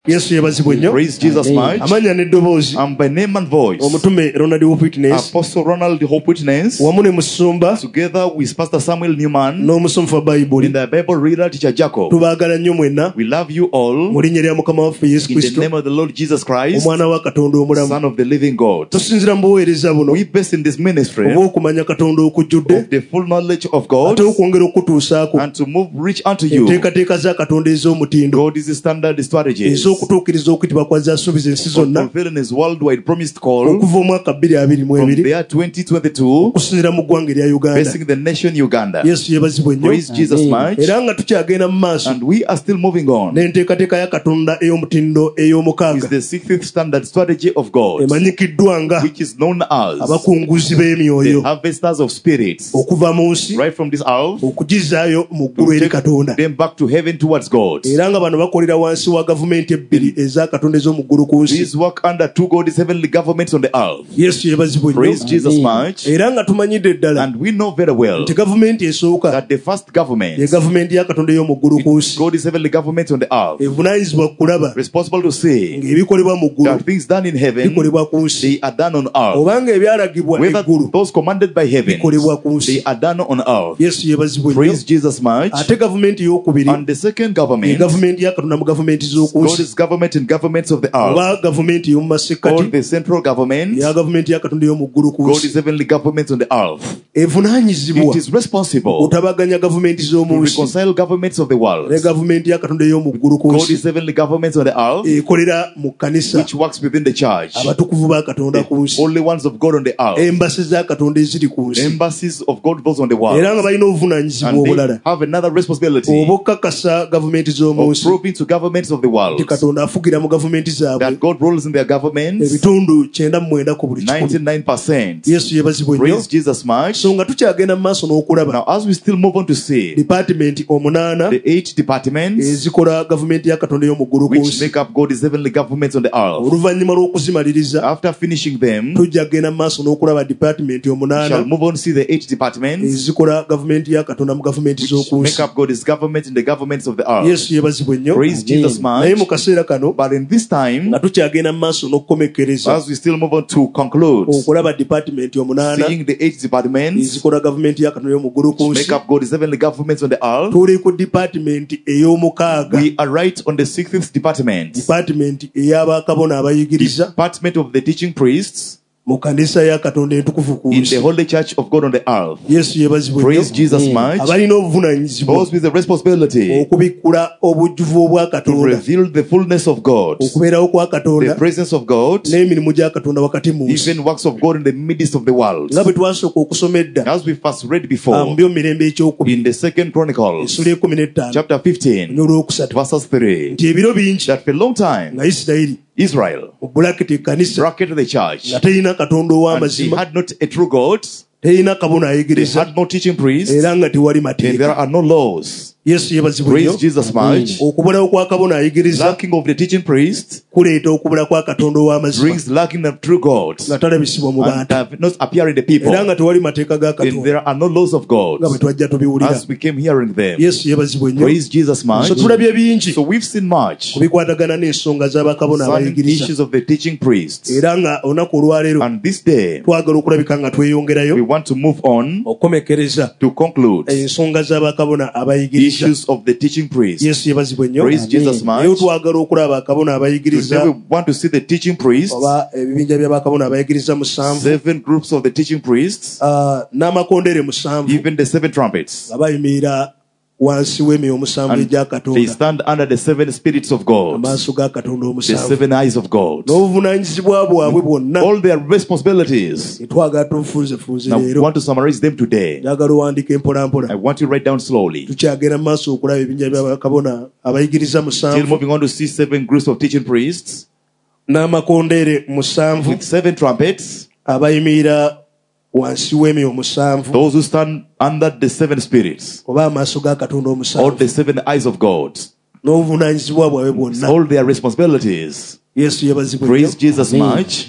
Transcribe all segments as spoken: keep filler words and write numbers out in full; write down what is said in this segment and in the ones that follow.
Yesu yebazibwe nnyo. Praise Jesus much. Amanya n'eddoboozi. And by name and voice. Omutume Ronald Hope Witness. Apostle Ronald Hope Witness. Wamu ne musumba. Together with Pastor Samuel Newman. N'omusomesa wa Bible. In the Bible reader teacher Jacob. Tubaagala nnyo mwenna. We love you all. Mu linnya lya Mukama waffe Yesu Kristo. In the name of the Lord Jesus Christ. Omwana wa Katonda omulamu. Son of the living God. Tusinzira mu buweereza buno. We based in this ministry. Obw'okumanya Katonda okujjudde. Of the full knowledge of God. Ate okwongera okutuusaako. And to move reach unto you. Enteekateeka za Katonda ez'omutindo. God is the standard strategies. Ez'okutuukiriza okuyitibwa kwa zaasuubiza ensi zonna. Fulfilling his worldwide promised call. Okuva omwaka bbiri abiri mu ebiri. From the year twenty twenty-two. Okusinziira mu ggwanga erya Uganda. Facing the nation Uganda. Yesu yebazibwe nnyo. Praise Jesus much. Era nga tukyagenda mu maaso. And we are still moving on. N'enteekateeka ya Katonda ey'omutindo ey'omukaaga. Is the sixth standard strategy of God. Emanyikiddwa nga. Which is known as. Abakunguzi b'emyoyo. The harvesters of spirits. Okuva mu nsi. Right from this earth. Okugizaayo mu ggulu eri Katonda. Them back to heaven towards God. Era nga bano bakolera wansi wa gavumenti ebbiri eza Katonda ez'omu ggulu ku nsi. These work under two God's heavenly governments on the earth. Yesu yebazibwe nnyo. Praise Jesus much. Era nga tumanyidde ddala. And we know very well. Nti gavumenti esooka. That the first government. Ye gavumenti ya Katonda ey'omu ggulu ku nsi. God's heavenly government on the earth. Evunaanyizibwa kulaba. Responsible to say. Ng'ebikolebwa mu ggulu. That things done in heaven. Bikolebwa ku nsi. They are done on earth. Obanga ebyalagibwa eggulu. Those commanded by heaven. Bikolebwa ku nsi. They are done on earth. Yesu yebazibwe nnyo. Praise Jesus much. Ate gavumenti ey'okubiri. And the second government. Gavumenti ya Katonda mu gavumenti z'oku nsi. God's government and governments of the earth. Oba gavumenti y'omu masekkati. Or the central government. Ya gavumenti ya Katonda ey'omu ggulu ku nsi. God's heavenly government on the earth. Evunaanyizibwa. It is responsible. Otabaganya gavumenti z'omu nsi. To reconcile governments of the world. Ne gavumenti ya Katonda ey'omu ggulu ku nsi. God's heavenly governments on the earth. Ekolera mu kkanisa. Which works within the church. Abatukuvu ba Katonda ku nsi. Only ones of God on the earth. Embassy za Katonda eziri ku nsi. Embassies of God those on the world. Era nga balina obuvunaanyizibwa obulala. Have another responsibility. Obukakasa gavumenti z'omu nsi. Proving to governments of the world. Nti Katonda afugira mu gavumenti zaabwe. That God rules in their governments. Ebitundu kyenda mu mwenda ku buli kikumi. ninety-nine percent. Yesu yebazibwe nnyo. Praise Jesus much. So nga tukyagenda mu maaso n'okulaba. Now as we still move on to see. Department omunaana. The eight departments. Ezikola gavumenti ya Katonda ey'omu ggulu ku nsi. Which make up God's heavenly governments on the earth. Oluvannyuma lw'okuzimaliriza. After finishing them. Tujja kugenda mu maaso n'okulaba department omunaana. Shall move on to see the eight departments. Ezikola gavumenti ya Katonda mu gavumenti z'oku nsi. Make up God's government in the governments of the earth. Yesu yebazibwe nnyo. Praise Jesus much. Naye mu kaseera kano. But in this time. Nga tukyagenda mu maaso n'okukomekkereza. As we still move on to conclude. Okulaba department omunaana. Seeing the eight departments. Ezikola gavumenti ya Katonda ey'omu ggulu ku nsi. Make up God's heavenly governments on the earth. Tuli ku department ey'omukaaga. We are right on the sixth department. Department ey'abakabona abayigiriza. Department of the teaching priests. Mu kanisa ya Katonda entukuvu ku nsi. In the holy church of God on the earth. Yesu yebazibwe nnyo. Praise Jesus much. Abalina obuvunaanyizibwa. Those with the responsibility. Okubikkula obujjuvu obwa Katonda. To reveal the fullness of God. Okubeerawo kwa Katonda. The presence of God. N'emirimu gya Katonda wakati mu nsi. Even works of God in the midst of the world. Nga bwe twasooka okusoma edda. As we first read before. Mu byomirembe ekyokubiri. In the second Chronicles. Essula ekumi n'ettaano. Chapter fifteen. N'olwokusatu. Verses three. Nti ebiro bingi. That for a long time. Nga Isirayiri. Israel. Mu bracket ekkanisa. Bracket the church. Nga terina Katonda ow'amazima. They had not a true God. Terina kabona ayigiriza. They had no teaching priests. Era nga tewali mateeka. And there are no laws. Yesu yebazibwe nnyo. Praise Jesus much. Okubulawo kwa kabona ayigiriza. Lacking of the teaching priest. Kuleeta okubula kwa Katonda ow'amazima. Brings lacking of true God. Nga talabisibwa mu bantu. And not appearing the people. Era nga tewali mateeka ga Katonda. And there are no laws of God. Nga bwe twajja tubiwulira. As we came hearing them. Yesu yebazibwe nnyo. Praise Jesus much. So tulabye bingi. So we've seen much. Kubikwatagana n'ensonga z'abakabona abayigiriza. Issues of the teaching priests. Era nga olunaku olwaleero. And this day. Twagala okulabika nga tweyongerayo. We want to move on. Okukomekkereza. To conclude. Ensonga z'abakabona abayigiriza. Issues of the teaching priests. Yesu yebazibwe nnyo. Praise Jesus much. Eyo twagala okulaba abakabona abayigiriza. Today we want to see the teaching priests. Oba ebibinja by'abakabona abayigiriza musanvu. Seven groups of the teaching priests. Uh, n'amakondere musanvu. Even the seven trumpets. Abayimirira wansi w'emyoyo omusanvu egya Katonda. They stand under the seven spirits of God. Amaaso ga Katonda omusanvu. The seven eyes of God. N'obuvunaanyizibwa bwabwe bwonna. All their responsibilities. Twagala tufunzefunze leero. Now we want to summarize them today. Njagala owandiike mpolampola. I want you to write down slowly. Tukyagenda mu maaso okulaba ebinja by'abakabona abayigiriza musanvu. Still moving on to see seven groups of teaching priests. N'amakondeere musanvu. With seven trumpets. Abayimirira wansi w'emyoyo omusanvu. Those who stand under the seven spirits. Oba amaaso ga Katonda omusanvu. All the seven eyes of God. N'obuvunaanyizibwa bwabwe bwonna. All their responsibilities. Yesu yebazibwe nnyo. Praise Jesus much.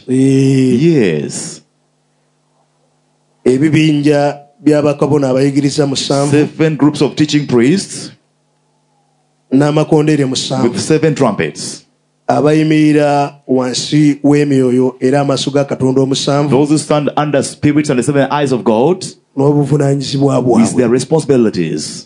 Yes. Ebibinja by'abakabona abayigiriza musanvu. Seven groups of teaching priests. N'amakondeere musanvu. With seven trumpets. abayimirira wansi w'emyoyo era amaaso ga Katonda omusanvu Those who stand under spirits and the seven eyes of God n'obuvunaanyizibwa is bwabwe. their responsibilities.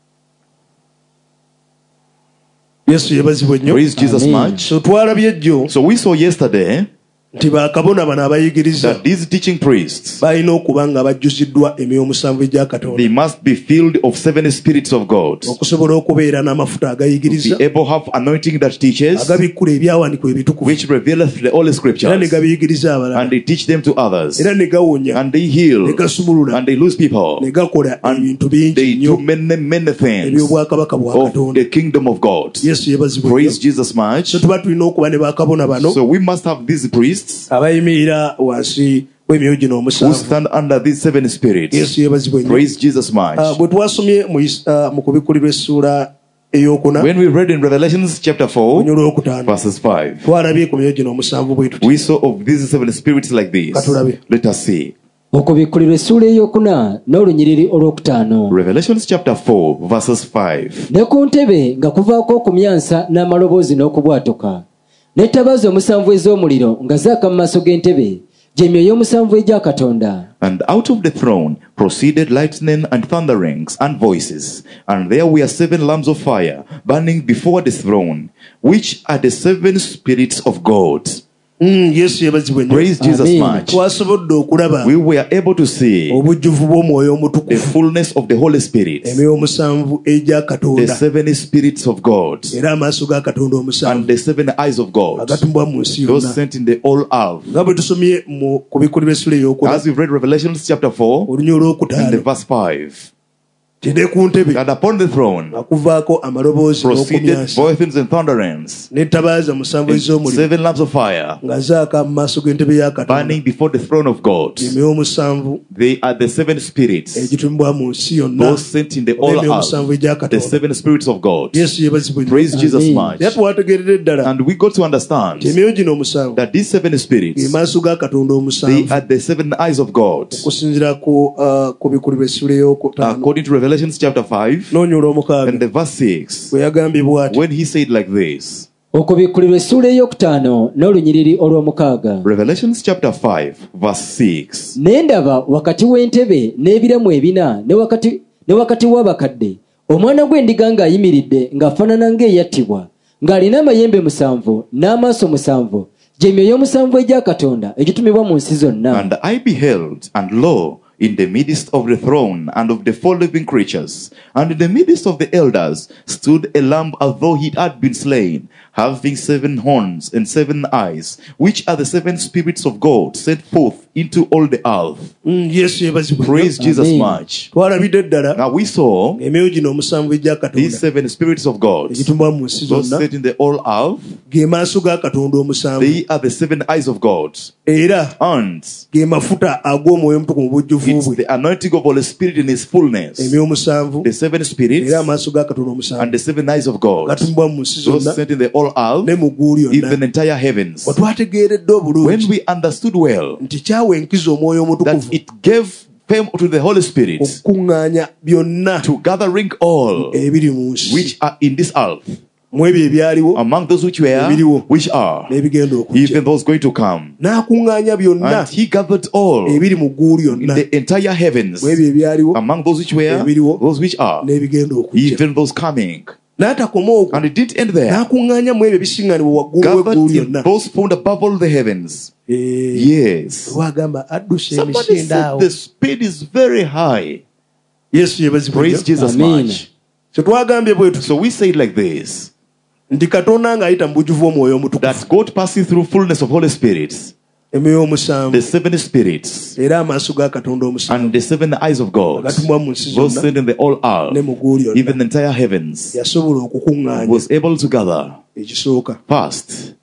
Yesu yebazibwe nnyo. Praise Jesus Amen. much. So twalabye ejjo So we saw yesterday nti bakabona bano abayigiriza that these teaching priests, balina okuba nga bajjuziddwa emyoyo omusanvu egya Katonda they must be filled of seven spirits of God, okusobola okubeera n'amafuta agayigiriza be able to have anointing that teaches, agabikkula ebyawandiikibwa ebitukuvu which revealeth the Holy era ne Scriptures, gabiyigiriza abalala and they teach them to others, era ne gawonya and they ne heal, gasumulula and they lose people, ne gakola and ebintu bingi they nnyo do many, many things eby'obwakabaka bwa of Katonda. the kingdom of God. Yesu yebazibwe Praise nnyo. Jesus much. So tuba tulina okuba ne bakabona bano So we must have these priests abayimirira wansi w'emyoyo gino who omusanvu. stand under these seven spirits. Yesu yebazibwe nnyo. Praise Jesus much. Ah, bwe twasomye mu Is- ah, mu kubikkulirwa essuula ey'okuna When we read in Revelations chapter four, onyolo olwokutaano verses five, twalabye ku myoyo gino omusanvu bwe tuti we saw of these seven spirits like this. Katulabe. Let us see. okubikkulirwa essuula ey'okuna n'olunyiriri olwokutaano. Revelations chapter four, verses five. Ne ku ntebe nga kuvaako okumyansa n'amaloboozi n'okubwatuka n'ettabaaza omusanvu ez'omuliro nga zaaka mu maaso g'entebe gy'emyoyo omusanvu egya Katonda. And out of the throne proceeded lightning and thunderings and voices. And there were seven lamps of fire burning before the throne, which are the seven spirits of God. Mm, Yesu yebazibwe nnyo. Praise Jesus Amen. much. Twasobodde okulaba We were able to see obujjuvu bw'omwoyo the omutukuvu fullness of the Holy Spirit, emyoyo omusanvu egya the Katonda seven spirits of God, era amaaso ga Katonda and omusanvu the seven eyes of God, agatumibwa mu nsi those yonna. sent in the all earth. nga bwe tusomye mu kubikkulirwa essuula ey'okuna As we've read Revelations chapter four, olunya in the olwokutaano verse five, tide ku ntebe that upon the throne nga kuvaako amaloboozi proceeded n'okumyansa voices and thunderings, n'ettabaaza musanvu and ez'omuliro seven lamps of fire nga zaaka mu maaso g'entebe ya Katonda. burning before the throne of God. emyoyo omusanvu They are the seven spirits, egitumibwa mu nsi yonna those sent in the oba all emyoyo omusanvu earth, egya the Katonda. seven spirits of God. Yesu yebazibwe nnyo. Praise Jesus Amen. much. era twategeerera eddala And we got to understand nti emyoyo gino omusanvu that these seven ge spirits, maaso ga Katonda they omusanvu are the seven eyes of God. okusinziira ku uh, ku bikkulirwa essuula ey'okutaano According to Revelations chapter five n'onya olw'omukaaga and the verse six, bwe yagambye bw'ati when he said like this, okubikkulirwa essuula ey'okutaano n'olunyiriri olw'omukaaga. Revelations chapter five, verse six. Ne ndaba wakati w'entebe n'ebiramu ebina ne wakati, ne wakati w'abakadde omwana gw'endiga ng'ayimiridde ng'afaanana ng'eyattibwa ng'alina amayembe musanvu n'amaaso musanvu gy'emyoyo omusanvu egya Katonda egitumibwa mu nsi zonna. And I beheld, and lo, in the midst of the throne and of the four living creatures, and in the midst of the elders, stood a lamb as though he had been slain, having seven horns and seven eyes, which are the seven spirits of God sent forth into all the earth. Mm, Yesu yebazibwe nnyo. Praise Jesus Amen. much. twalabidde eddala Now we saw emyoyo gino omusanvu egya these Katonda seven spirits of God, egitumibwa mu nsi those zonna set in the all earth, ge maaso ga Katonda omusanvu they are the seven eyes of God, era and ge mafuta ag'omwoyo omutukuvu mu bujjuvu it's bwe the anointing of Holy Spirit in His fullness, emyoyo omusanvu the seven spirits era amaaso ga Katonda omusanvu and the seven eyes of God, gatumibwa mu nsi those zonna sent in the all earth, ne mu ggulu even lyonna. the entire heavens. bwe twategeeredde When obulungi we understood well nti kyawenkiza omwoyo that omutukuvu it gave fame to the Holy Spirit okukuŋŋaanya byonna to gathering all ebiri mu nsi which are in this earth, mu ebyo ebyaliwo among those which were, Ebiriwo. which are, n'ebigenda okujja even those going to come, n'akuŋŋaanya byonna and He gathered all in ebiri mu ggulu lyonna the entire heavens, mu ebyo ebyaliwo among those which were, Ebiriwo. those which are, n'ebigenda okujja even those coming. n'atakoma okwo And it didn't end there. n'akuŋŋaanya mu ebyo ebisiŋŋanibwa waggulu Gathered w'eggulu in lyonna. those found above all the heavens. Eh, Yes. lwagamba adduse Somebody emisinde said awo the speed is very high. yesu yebazibwe Praise nnyo. Jesus Amen. much. kye twagambye bwe tuti So we say it like this, nti katonda ng'ayita mu bujjuvu omwoyo omutukuvu that God passing through fullness of Holy Spirit, emyoyo omusanvu the seven spirits era amaaso ga katonda omusanvu and the seven eyes of God, gatumwa mu nsi those zonna sent in the all ne earth, mu ggulu lyonna even the entire heavens, yasobola okukuŋŋaanya was able to gather ekisooka. fast.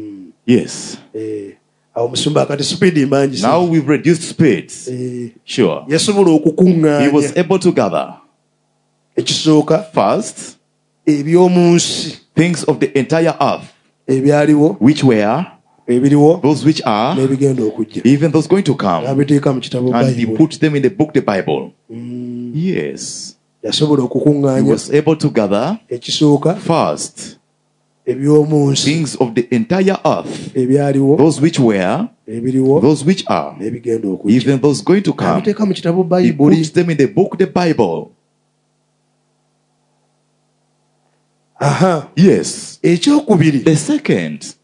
Yes. Eh, awo musumba akati sipiidi mbangi si- Now we've reduced speeds. Eh, Sure. yasobola He was okukuŋŋaanya able to gather ekisooka fast eby'omu nsi things of the entire earth, ebyaliwo which were, ebiriwo those which are, n'ebigenda okujja even those going to come. n'abiteeka mu kitabo And he bayibuli. put them in the book, the Bible. Yes. yasobola He okukuŋŋaanya was able to gather ekisooka fast eby'omu nsi things of the entire earth, ebyaliwo those which were, ebiriwo those which are, n'ebigenda okujja even those going to come. abiteeka mu kitabu He bayibuli puts them in the book, the Bible. aha Yes. ekyokubiri The second,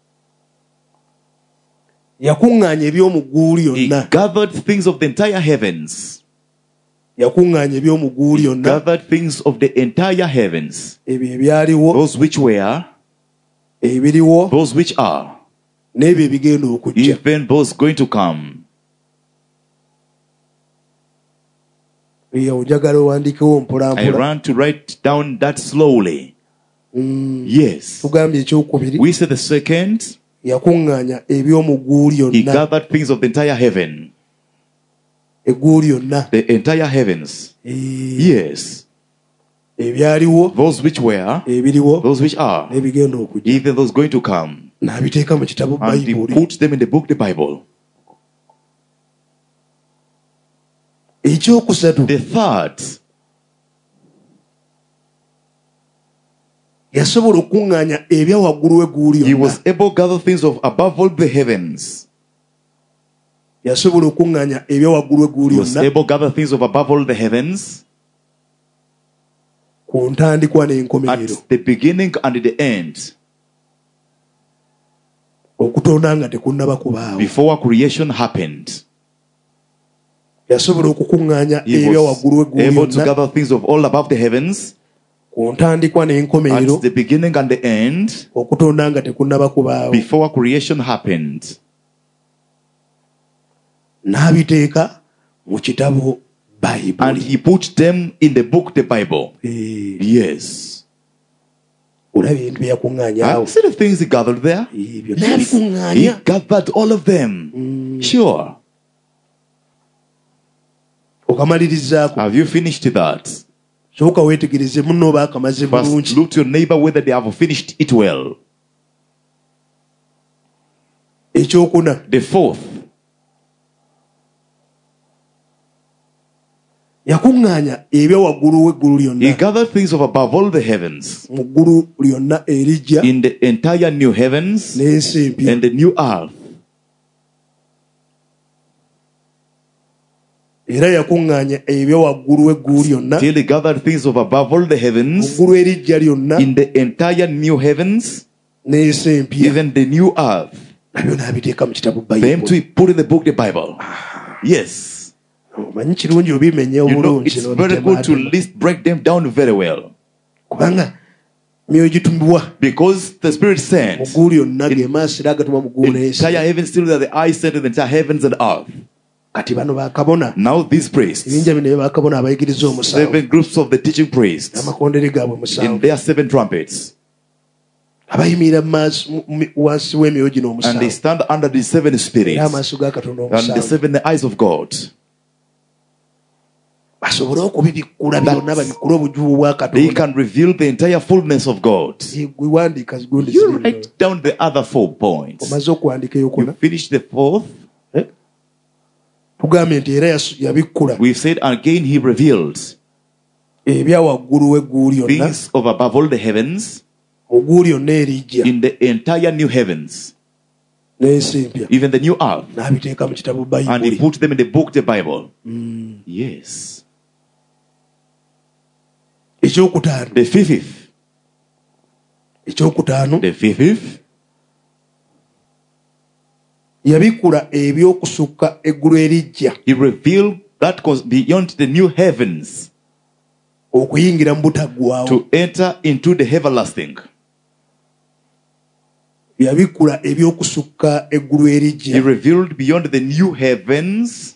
yakuŋŋaanya eby'omu ggulu he lyonna gathered things of the entire heavens. yakuŋŋaanya eby'omu ggulu lyonna Gathered things of the entire heavens. ebyo ebyaliwo Those which were, ebiriwo those which are, n'ebyo ebigenda okujja even those going to come. eyo njagala owandiikewo I mpolampola ran to write down that slowly. Yes. tugambye ekyokubiri We say the second, yakuŋŋaanya eby'omu ggulu he lyonna gathered things of the entire heaven. eggulu lyonna The entire heavens. Eh, Yes. ebyaliwo Those which were, ebiriwo those which are, n'ebigenda okujja even those going to come. n'abiteeka mu kitabu And he bayibuli puts them in the book, the Bible. ekyokusatu The third, yasobola okuŋŋaanya ebya waggulu w'eggulu he lyonna was able to gather things of above all the heavens. yasobola okuŋŋaanya ebya waggulu w'eggulu He was lyonna able to gather things of above all the heavens ku ntandikwa n'enkomerero at the beginning and the end, okutonda nga tekunnaba kubaawo before creation happened. yasobola okukuŋŋaanya He ebya waggulu was w'eggulu able to lyonna gather things of all above the heavens ku ntandikwa n'enkomerero at the beginning and the end, okutonda nga tekunnaba kubaawo before creation happened. n'abiteeka mu kitabu And bayibuli he put them in the book, the Bible. Eh, Yes. olaba ebintu bye yakuŋŋaanyaawo I see the things he gathered there. ebyo He n'abikuŋŋaanya gathered all of them. Sure. okamalirizaako Have you finished that? sooka weetegereze munno oba akamaze First, bulungi look to your neighbor whether they have finished it well. ekyokuna The fourth, yakuŋŋaanya ebya waggulu w'eggulu he lyonna gathered things of above all the heavens, mu ggulu lyonna erijja in the entire new heavens n'ensi empya and the new earth. era yakuŋŋaanya ebya waggulu w'eggulu lyonna Till he gathered things of above all the mu heavens, ggulu erijja lyonna in the entire new heavens, n'ensi empya even the new earth. nabyo n'abiteeka mu kitabu Them bayibuli to put in the book, the Bible. Yes. omanyi kirungi obimenya You know, obulungi it's very good to list, break them down very well. kubanga myoyo gitumbibwa Because the Spirit mu sends ggulu lyonna ge maaso era agatuma mu ggulu the n'ensi entire heavens, still that the eyes set in the entire heavens and earth. kati bano bakabona Now these priests, ebinja bino bakabona abayigiriza omusanvu seven groups of the teaching priests, amakondere gaabwe in musanvu their seven trumpets, abayimirira mu maaso mu- mu- wansi w'emyoyo gino and they omusanvu stand under the seven era spirits amaaso ga katonda and the omusanvu seven eyes of God, basobole okubibikkula byonna babikkule obujuvu bwa they katonda can reveal the entire fullness of God. gwe wandiika zigundi You ziri write down the other four points. omaze okuwandika You eyokuna finish the fourth. tugambye nti era yasu- yabikkula We've said again, he revealed ebya waggulu w'eggulu lyonna things of above all the heavens, mu ggulu lyonna erijja in the entire new heavens, n'ensi empya even the new earth, n'abiteeka mu kitabu and he bayibuli put them in the book, the Bible. Yes. ekyokutaano The fifth, ekyokutaano the fifth, yabikkula ebyokusukka eggulu erijja he revealed that goes beyond the new heavens okuyingira mu butaggwaawo to enter into the everlasting. yabikkula ebyokusukka eggulu He erijja revealed beyond the new heavens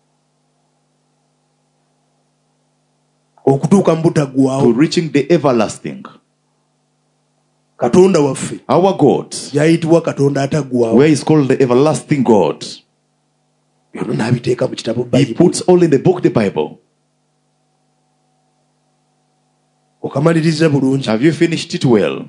okutuuka mu to butaggwaawo reaching the everlasting. katonda waffe Our God, gyayitibwa katonda ataggwaawo where is called the everlasting God, byonna n'abiteeka mu kitabu he bayibuli puts all in the book, the Bible. okamaliriza bulungi Have you finished it well?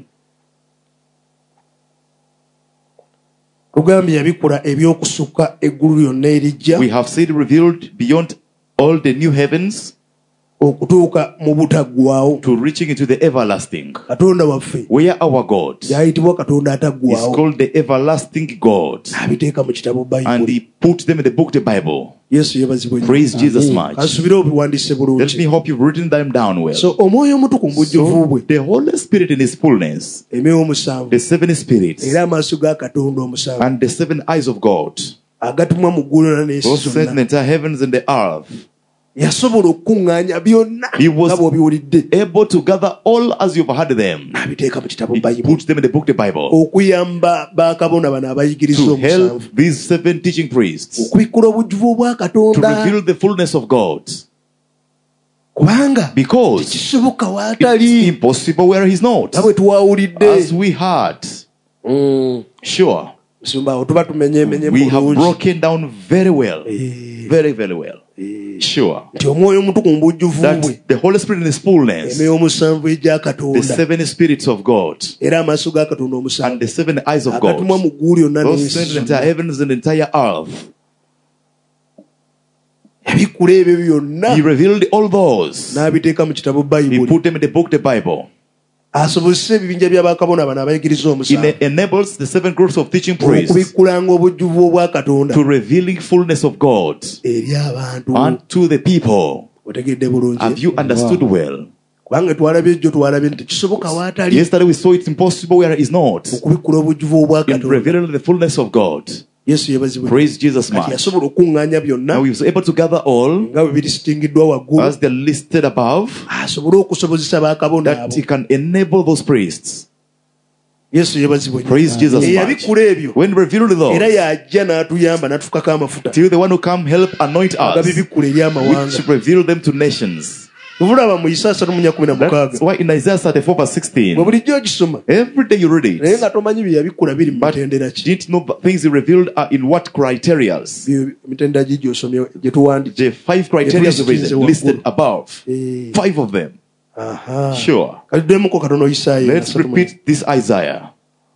tugambye yabikkula ebyokusukka eggulu lyonna erijja We have said revealed beyond all the new heavens okutuuka mu butaggwaawo. to reaching into the everlasting. Katonda waffe Where our God yayitibwa Katonda is ataggwaawo. called the everlasting God. Abiteeka mu kitabo And Bayibuli. he put them in the book, the Bible. Yesu yeebazibwe nnyo. Praise Jesus much. Kasubire obiwandiise Let bulungi. me hope you've written them down well. So omwoyo omutuku mu bujjuvu So bwe, the Holy Spirit in his fullness, emyoyo omusanvu, the seven spirits, era amaaso ga Katonda omusanvu, and the seven eyes of God, agatumwa mu ggulu n'ensi those set in the zonna, entire heavens and the earth, yasobola okukuŋŋaanya byonna He was- nga bw'obiwulidde, able to gather all as you've heard them. n'abiteeka mu kitabo He Bayibuli, put them in the book, the Bible, okuyamba bakabona bano abayigiriza to help omusanvu these seven teaching priests okubikkula obujjuvu obwa to Katonda, reveal the fullness of God. kubanga Because tekisoboka it's waatali impossible where he's not. nga bwe twawulidde. As we heard, Mm. sure, Musumba awo tuba tumenyeemenye we have bulungi. broken down very well. Eh, Very, very well. eh. Sure. nti omwoyo omutuku mu bujjuvu bwe, That the Holy Spirit in his fullness, emyoyo omusanvu egya the Katonda, seven spirits of God, era amaaso ga Katonda and omusanvu, the seven eyes of agatumwa mu God, ggulu lyonna those n'ensi sent in the zonna. entire heavens and the entire earth. Ebikkula ebyo byonna He revealed all those. n'abiteeka mu kitabo He Bayibuli, put them in the book, the Bible. asobozesa ebibinja by'abakabona bano abayigiriza It omusanvu enables the seven groups of teaching priests okubikkulanga obujjuvu obwa Katonda to revealing fullness of God eri abantu. unto the people. Otegedde bulungi? Have you understood well? Kubanga twalabye ejjo twalabye nti kisoboka waatali Yesterday we saw it's impossible where it is not. okubikkula obujjuvu obwa In Katonda. revealing the fullness of God. Yesu yeebazibwe. Praise Jesus Kati much. yasobola okuŋŋaanya byonna Now he was able to gather all nga bwe birisingiddwa waggulu, as they're listed above, asobole okusobozesa bakabona that abo. he can enable those priests. Yesu yeebazibwe. Praise Jesus much. Eyabikkula ebyo When revealed era those, y'ajja n'atuyamba n'atufukako amafuta till the one who come help anoint us, agabibikkula eri amawanga. which reveal them to nations. Tubulaba mu Isaaya asatu mu nnya kumi na That's mukaaga. why in Isaiah thirty-four verse Bwe sixteen, bulijjo ogisoma every day you read naye it, nga tomanyi bye yabikkula biri mu but mitendera ki. didn't know the things he revealed are in what criterias. Byo emitendera gi gy'osomye gye tuwandika. The five criteria listed above. Eh, Five of them. aha. Sure. Kati tuddemuko katono Isaaya Let's asatu mu nnya. repeat this Isaiah.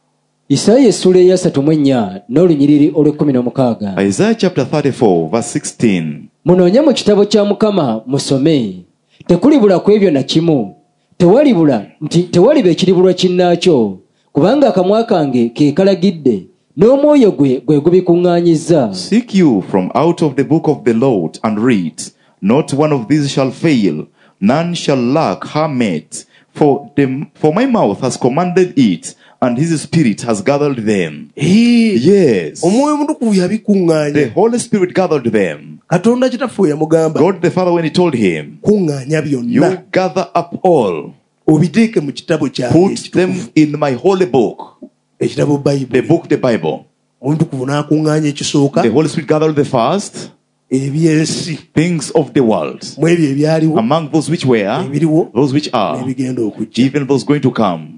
isaaya essula eyasatu mu ennya n'olunyiriri olw'ekkumi n'omukaaga. Isaiah chapter thirty-four verse sixteen. Munoonye mu kitabo kya Mukama musome. Tekulibula ku ebyo na kimu. Tewalibula nti tewaliba ekiribulwa kinnaakyo. Kubanga akamwa kange ke kalagidde n'omwoyo gwe gwe gubikuŋŋaanyizza. Seek you from out of the book of the Lord and read. Not one of these shall fail, none shall lack her mate. For the, for my mouth has commanded it, and his spirit has gathered them. Eh, Yes. omwoyo omutukuvu The yabikuŋŋaanya. Holy Spirit gathered them. Katonda kitaffe yamugamba God the Father, when he told him, kuŋŋaanya byonna you gather up all, obiteeke mu kitabo kyange put ekitukuvu, them in my holy book, ekitabo the Bayibuli. book, the Bible. Omutukuvu n'akuŋŋaanya ekisooka The Holy Spirit gathered the first ebyensi things of the world, mu ebyo ebyaliwo, among those which were, ebiriwo, those which are, n'ebigenda okujja. even those going to come.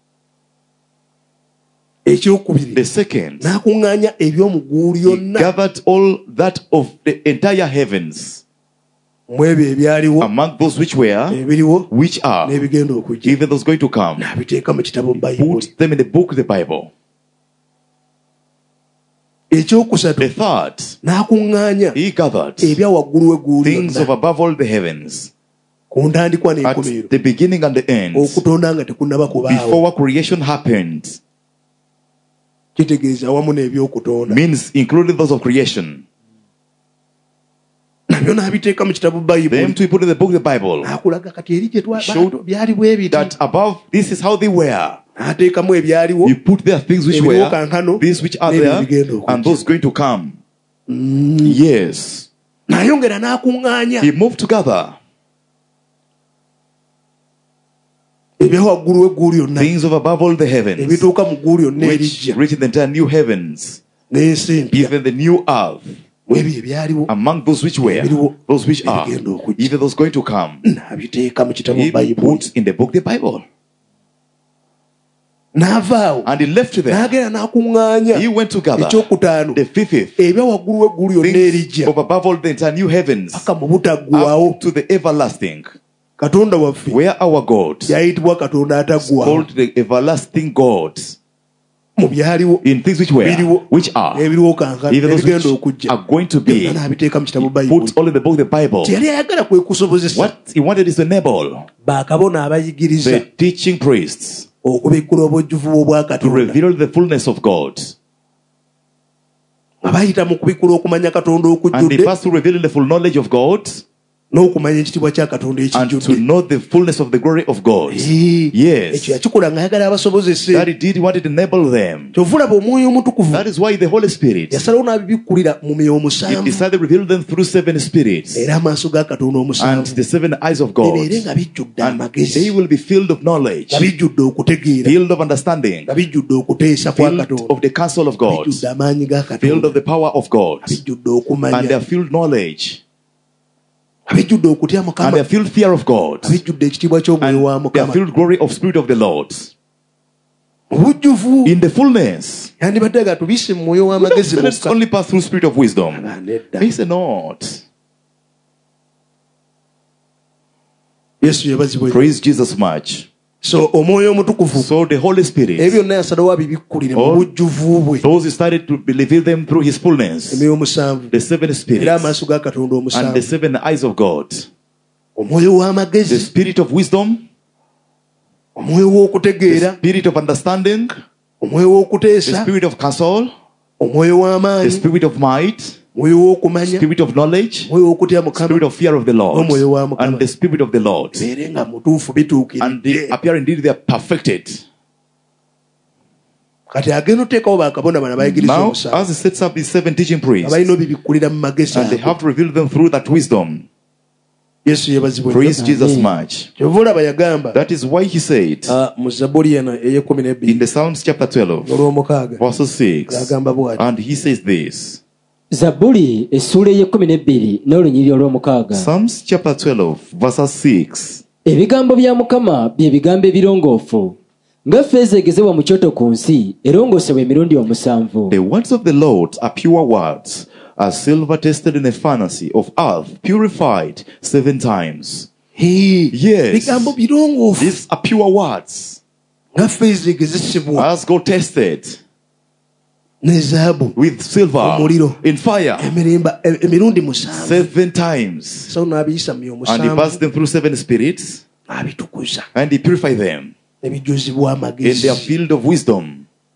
Ekyokubiri The second, n'akuŋŋaanya eby'omu ggulu he lyonna gathered all that of the entire heavens, mu ebyo ebyaliwo, among those which were, ebiriwo, which are, n'ebigenda okujja, even those going to come. n'abiteeka mu kitabo Bayibuli. Put them in the book, the Bible. Ekyokusatu The third, n'akuŋŋaanya he gathered ebya waggulu w'eggulu things of lyonna above all the heavens, ku ntandikwa at n'enkomerero, the beginning and the end, okutonda nga tekunnaba kubaawo. before creation happened, Kitegeeza awamu n'ebyokutonda means including those of creation. nabyo n'abiteeka mu kitabu Them Bayibuli. to put in the book, the Bible, N'akulaga kati eri gye twa- Showed byali bwe biti. that above, this is how they were. N'ateekamu ebyaliwo, You put there things which ebiriwo were, kankano, these which are n'ebyo there, ebigenda okujja. and those going to come. Yes. N'ayongera n'akuŋŋaanya He moved together ebya waggulu w'eggulu lyonna, things of above all the heavens, ebituuka mu ggulu lyonna which erijja, reach the entire new heavens, n'ensi empya, even the new earth, mu ebyo ebyaliwo, among those which were, those which are, even those going to come. n'abiteeka mu kitabu He Bayibuli. put in the book, the Bible. N'avaawo And he left there. n'agenda n'akuŋŋaanya He went together ekyokutaano the fifth, ebya waggulu w'eggulu lyonna things erijja of above all the entire new heavens, paka mu butaggwaawo. up to the everlasting, Katonda waffe where our God yayitibwa Katonda ataggwaawo. called the everlasting God. mu byaliwo in things which were, biriwo which are, ebiriwo kankana even those ebigenda which okujja are going to be, byonna n'abiteeka mu kitabu he bayibuli puts all in the book of the Bible. kyeyali ayagala kwe kusobozesa What he wanted is to enable bakabona abayigiriza the teaching priests okubikkula obujjuvu bw'obwa to Katonda reveal the fullness of God. nga bayita mu kubikkula okumanya Katonda And they okujjudde pass through revealing the full knowledge of God n'okumanya ekitiibwa kya Katonda and to ekijjudde. know the fullness of the glory of God. Ee, Yes. ekyo yakikola ng'ayagala abasobozese. That he did, he wanted to enable them. Kyova olaba Omwoyo Omutukuvu That is why the Holy Spirit, yasalawo n'abibikkulira mu myoyo he musanvu decided to reveal them through seven spirits era amaaso ga Katonda and omusanvu the seven eyes of God. bibeere nga bijjudde And amagezi they will be filled of knowledge, nga bijjudde okutegeera filled of understanding, nga bijjudde okuteesa kwa filled Katonda of the counsel of God, bijjudde amaanyi ga filled Katonda of the power of God, bijjudde and they okumanya are filled knowledge, nga bijjudde okutya and Mukama they are filled fear of God, nga bijjudde ekitiibwa ky'omwoyo wa and they are Mukama filled glory of spirit of the Lord. obujjuvu In the fullness, yandibadde nga tubisse mu mwoyo w'amagezi let's mukka only pass through spirit of wisdom. nedda He said not. Yesu yebazibwe. Praise Jesus much. So Omwoyo Omutukuvu So the Holy ebyo Spirit, byonna yasalawo abibikkulire mu All- bujjuvu bwe those who started to reveal them through his fullness, emyoyo musanvu the seven era spirits amaaso ga Katonda and the omusanvu seven eyes of God, omwoyo the w'amagezi spirit of wisdom, omwoyo the w'okutegeera spirit of understanding, omwoyo the w'okuteesa spirit of counsel, omwoyo the w'amaanyi spirit of might, omwoyo w'okumanya spirit of knowledge, omwoyo w'okutya Mukama spirit of fear of the Lord, N'omwoyo wa Mukama. and the spirit of the Lord. bibeere nga mutuufu And they bituukiridde appear indeed they are perfected. kati agenda oteekawo bakabona bana bayigiriza Now, omusanvu as he sets up these seven teaching priests, abalina obibikkulira mu magezi and they ago. have to reveal them through that wisdom. Yesu yebazibwe Praise Amen. Jesus much. kyova olaba yagamba That is why he said ah, mu Zabbuli eno ey'ekkumi in n'ebbiri the Psalms chapter twelve, olw'omukaaga verse six, agamba bw'ati and he says this. zabbuli essuula ey'ekkumi n'ebbiri n'olunyiriri olw'omukaaga Psalms chapter twelve, verse six. ebigambo bya mukama bye bigambo ebirongoofu nga ffeeza egezebwa mu kyoto ku nsi erongoosebwa emirundi omusanvu. The words of the Lord are pure words, as silver tested in a furnace of earth, purified seven times. Hee, Yes. bigambo birongoofu These are pure words, nga ffeeza egezesebwa as God tested ne zaabu with silver Omuliro. in fire emirimba e- emirundi musanvu seven times. so n'abiyisa mu myoyo And he passed musanvu them through seven spirits, n'abitukuza and he purified them ebijjuzibwa in amagezi their field of wisdom.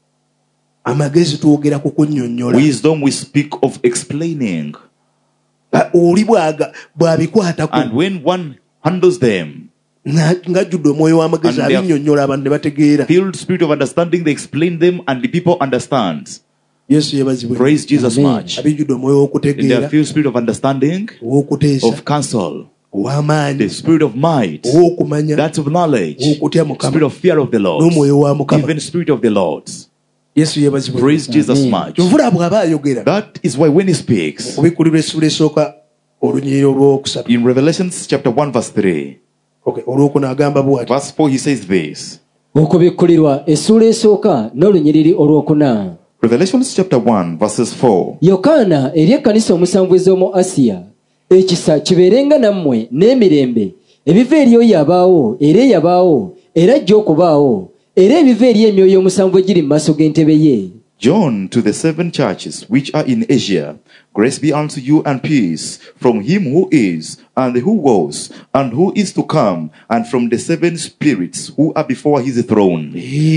amagezi twogera ku kunnyonnyola Wisdom we speak of explaining. Ba- oli bwaga bw'abikwatako And when one handles them, na- ng'ajjudde omwoyo w'amagezi And they are- abinnyonnyola abantu ne bategeera. filled spirit of understanding, they explain them and the people understand. Yesu yebazibwe Praise Jesus Amen. much. abijjudde omwoyo In their w'okutegeera filled spirit of understanding, ow'okuteesa of counsel, ow'amaanyi the spirit of might, ow'okumanya that of knowledge, ow'okutya Mukama spirit of fear of the Lord, n'omwoyo wa Mukama. even spirit of the Lord. Yesu yebazibwe Praise Jesus Amen. much. kyovula bw'aba ayogera That is why when he speaks, kubikkulirwa essula esooka olunyiriri olwokusatu in Revelations chapter one verse three, Okay, olwokuna agamba bw'ati verse four, he says this. okubikkulirwa essuula esooka n'olunyiriri olwokuna. Revelations chapter one verses four. yokaana eri ekkanisa omusanvu ez'omu asiya ekisa kibeerenga nammwe n'emirembe ebiva eri oyo abaawo era eyabaawo era ajja okubaawo era ebiva eri emyoyo omusanvu egiri mu maaso g'entebe ye. John, to the seven churches which are in Asia, grace be unto you and peace from him who is, and who was, and who is to come, and from the seven spirits who are before his throne.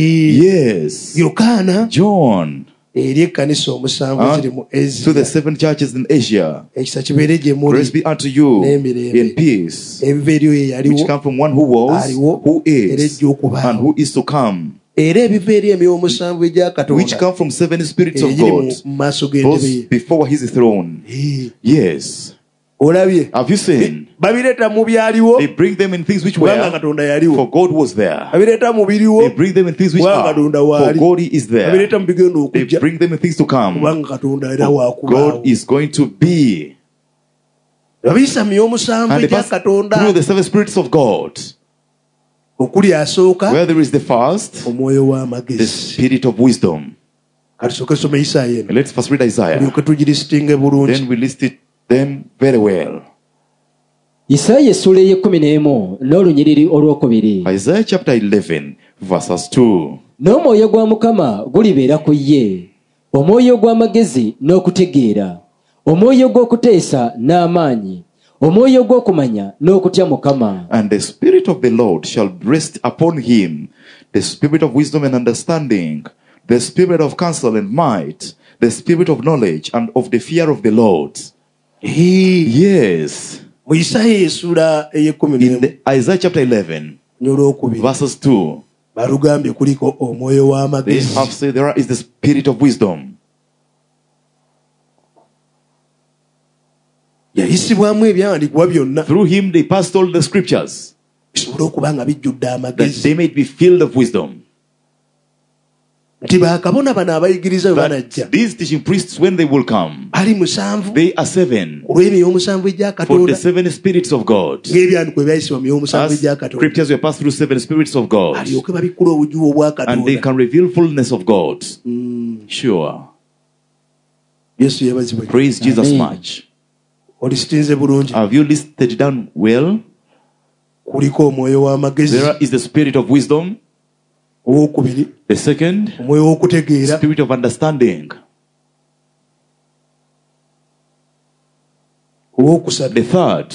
Yes. yokaana John, eri ekkanisa omusanvu uh, ziri mu to the Asia seven churches in Asia, ekisa kibeere gye muli grace be unto you N'emirembe. in peace, ebiva eri oyo eyaliwo which come from one who was, Aliwo, who era is, ejja okubaawo. and who is to come, era ebiva eri emyoyo omusanvu egya which Katonda come from seven spirits of egiri mu God, mu maaso g'entebe those ye. before his throne. Hee, Yes. olabye Have you seen? babireeta mu byaliwo They bring them in things which kubanga were, Katonda yaliwo for God was there. babireeta mu biriwo They bring them in things which kubanga are, Katonda for waali God is there. babireeta mu bigenda They okujja bring them in things to come. kubanga Katonda era God waakubaawo is going to be. babiyisa mu y'omusanvu And they egya pass Katonda through the seven spirits of God, okuli asooka where there is the first, omwoyo the w'amagezi spirit of wisdom. kati sooke tusome Isaaya eno Let's first read Isaiah. tulyoke tugirisitinge bulungi Then we list it them very well. isaaya essuula ey'ekkumi n'emu n'olunyiriri olwokubiri. Isaiah chapter eleven, verses two. n'omwoyo gwa Mukama gulibeera ku ye, omwoyo gw'amagezi n'okutegeera, omwoyo gw'okuteesa n'amaanyi, omwoyo gw'okumanya n'okutya Mukama. And the Spirit of the Lord shall rest upon him, the Spirit of wisdom and understanding, the Spirit of counsel and might, the Spirit of knowledge and of the fear of the Lord. Yes. Mu Isaaya essula ey'ekkumi In n'emu the Isaiah chapter eleven, n'olwokubiri verses two, balugambye kuliko omwoyo they w'amagezi. have said there is the Spirit of wisdom. Yayisibwamu ebyawandiikibwa byonna Through him they passed all the scriptures, bisobole okuba nga bijjudde that amagezi. they might be filled of wisdom. Nti bakabona bano abayigiriza bwe banajja That these teaching priests, when they will come, bali musanvu they are seven, olw'ebyo omusanvu egya for the Katonda seven spirits of God. ng'ebyandiko byayisibwa mu y'omusanvu As egya Katonda scriptures were passed through seven spirits of God, balyoke babikkula obujuvu obwa and they Katonda. can reveal fullness of God. Sure. Yesu yebazibwe. Praise Jesus Amen. much. Olisitinze bulungi. Have you listed down well? Kuliko omwoyo w'amagezi, There is the spirit of wisdom. owokubiri The second, omwoyo w'okutegeera, spirit of understanding. owokusatu The third,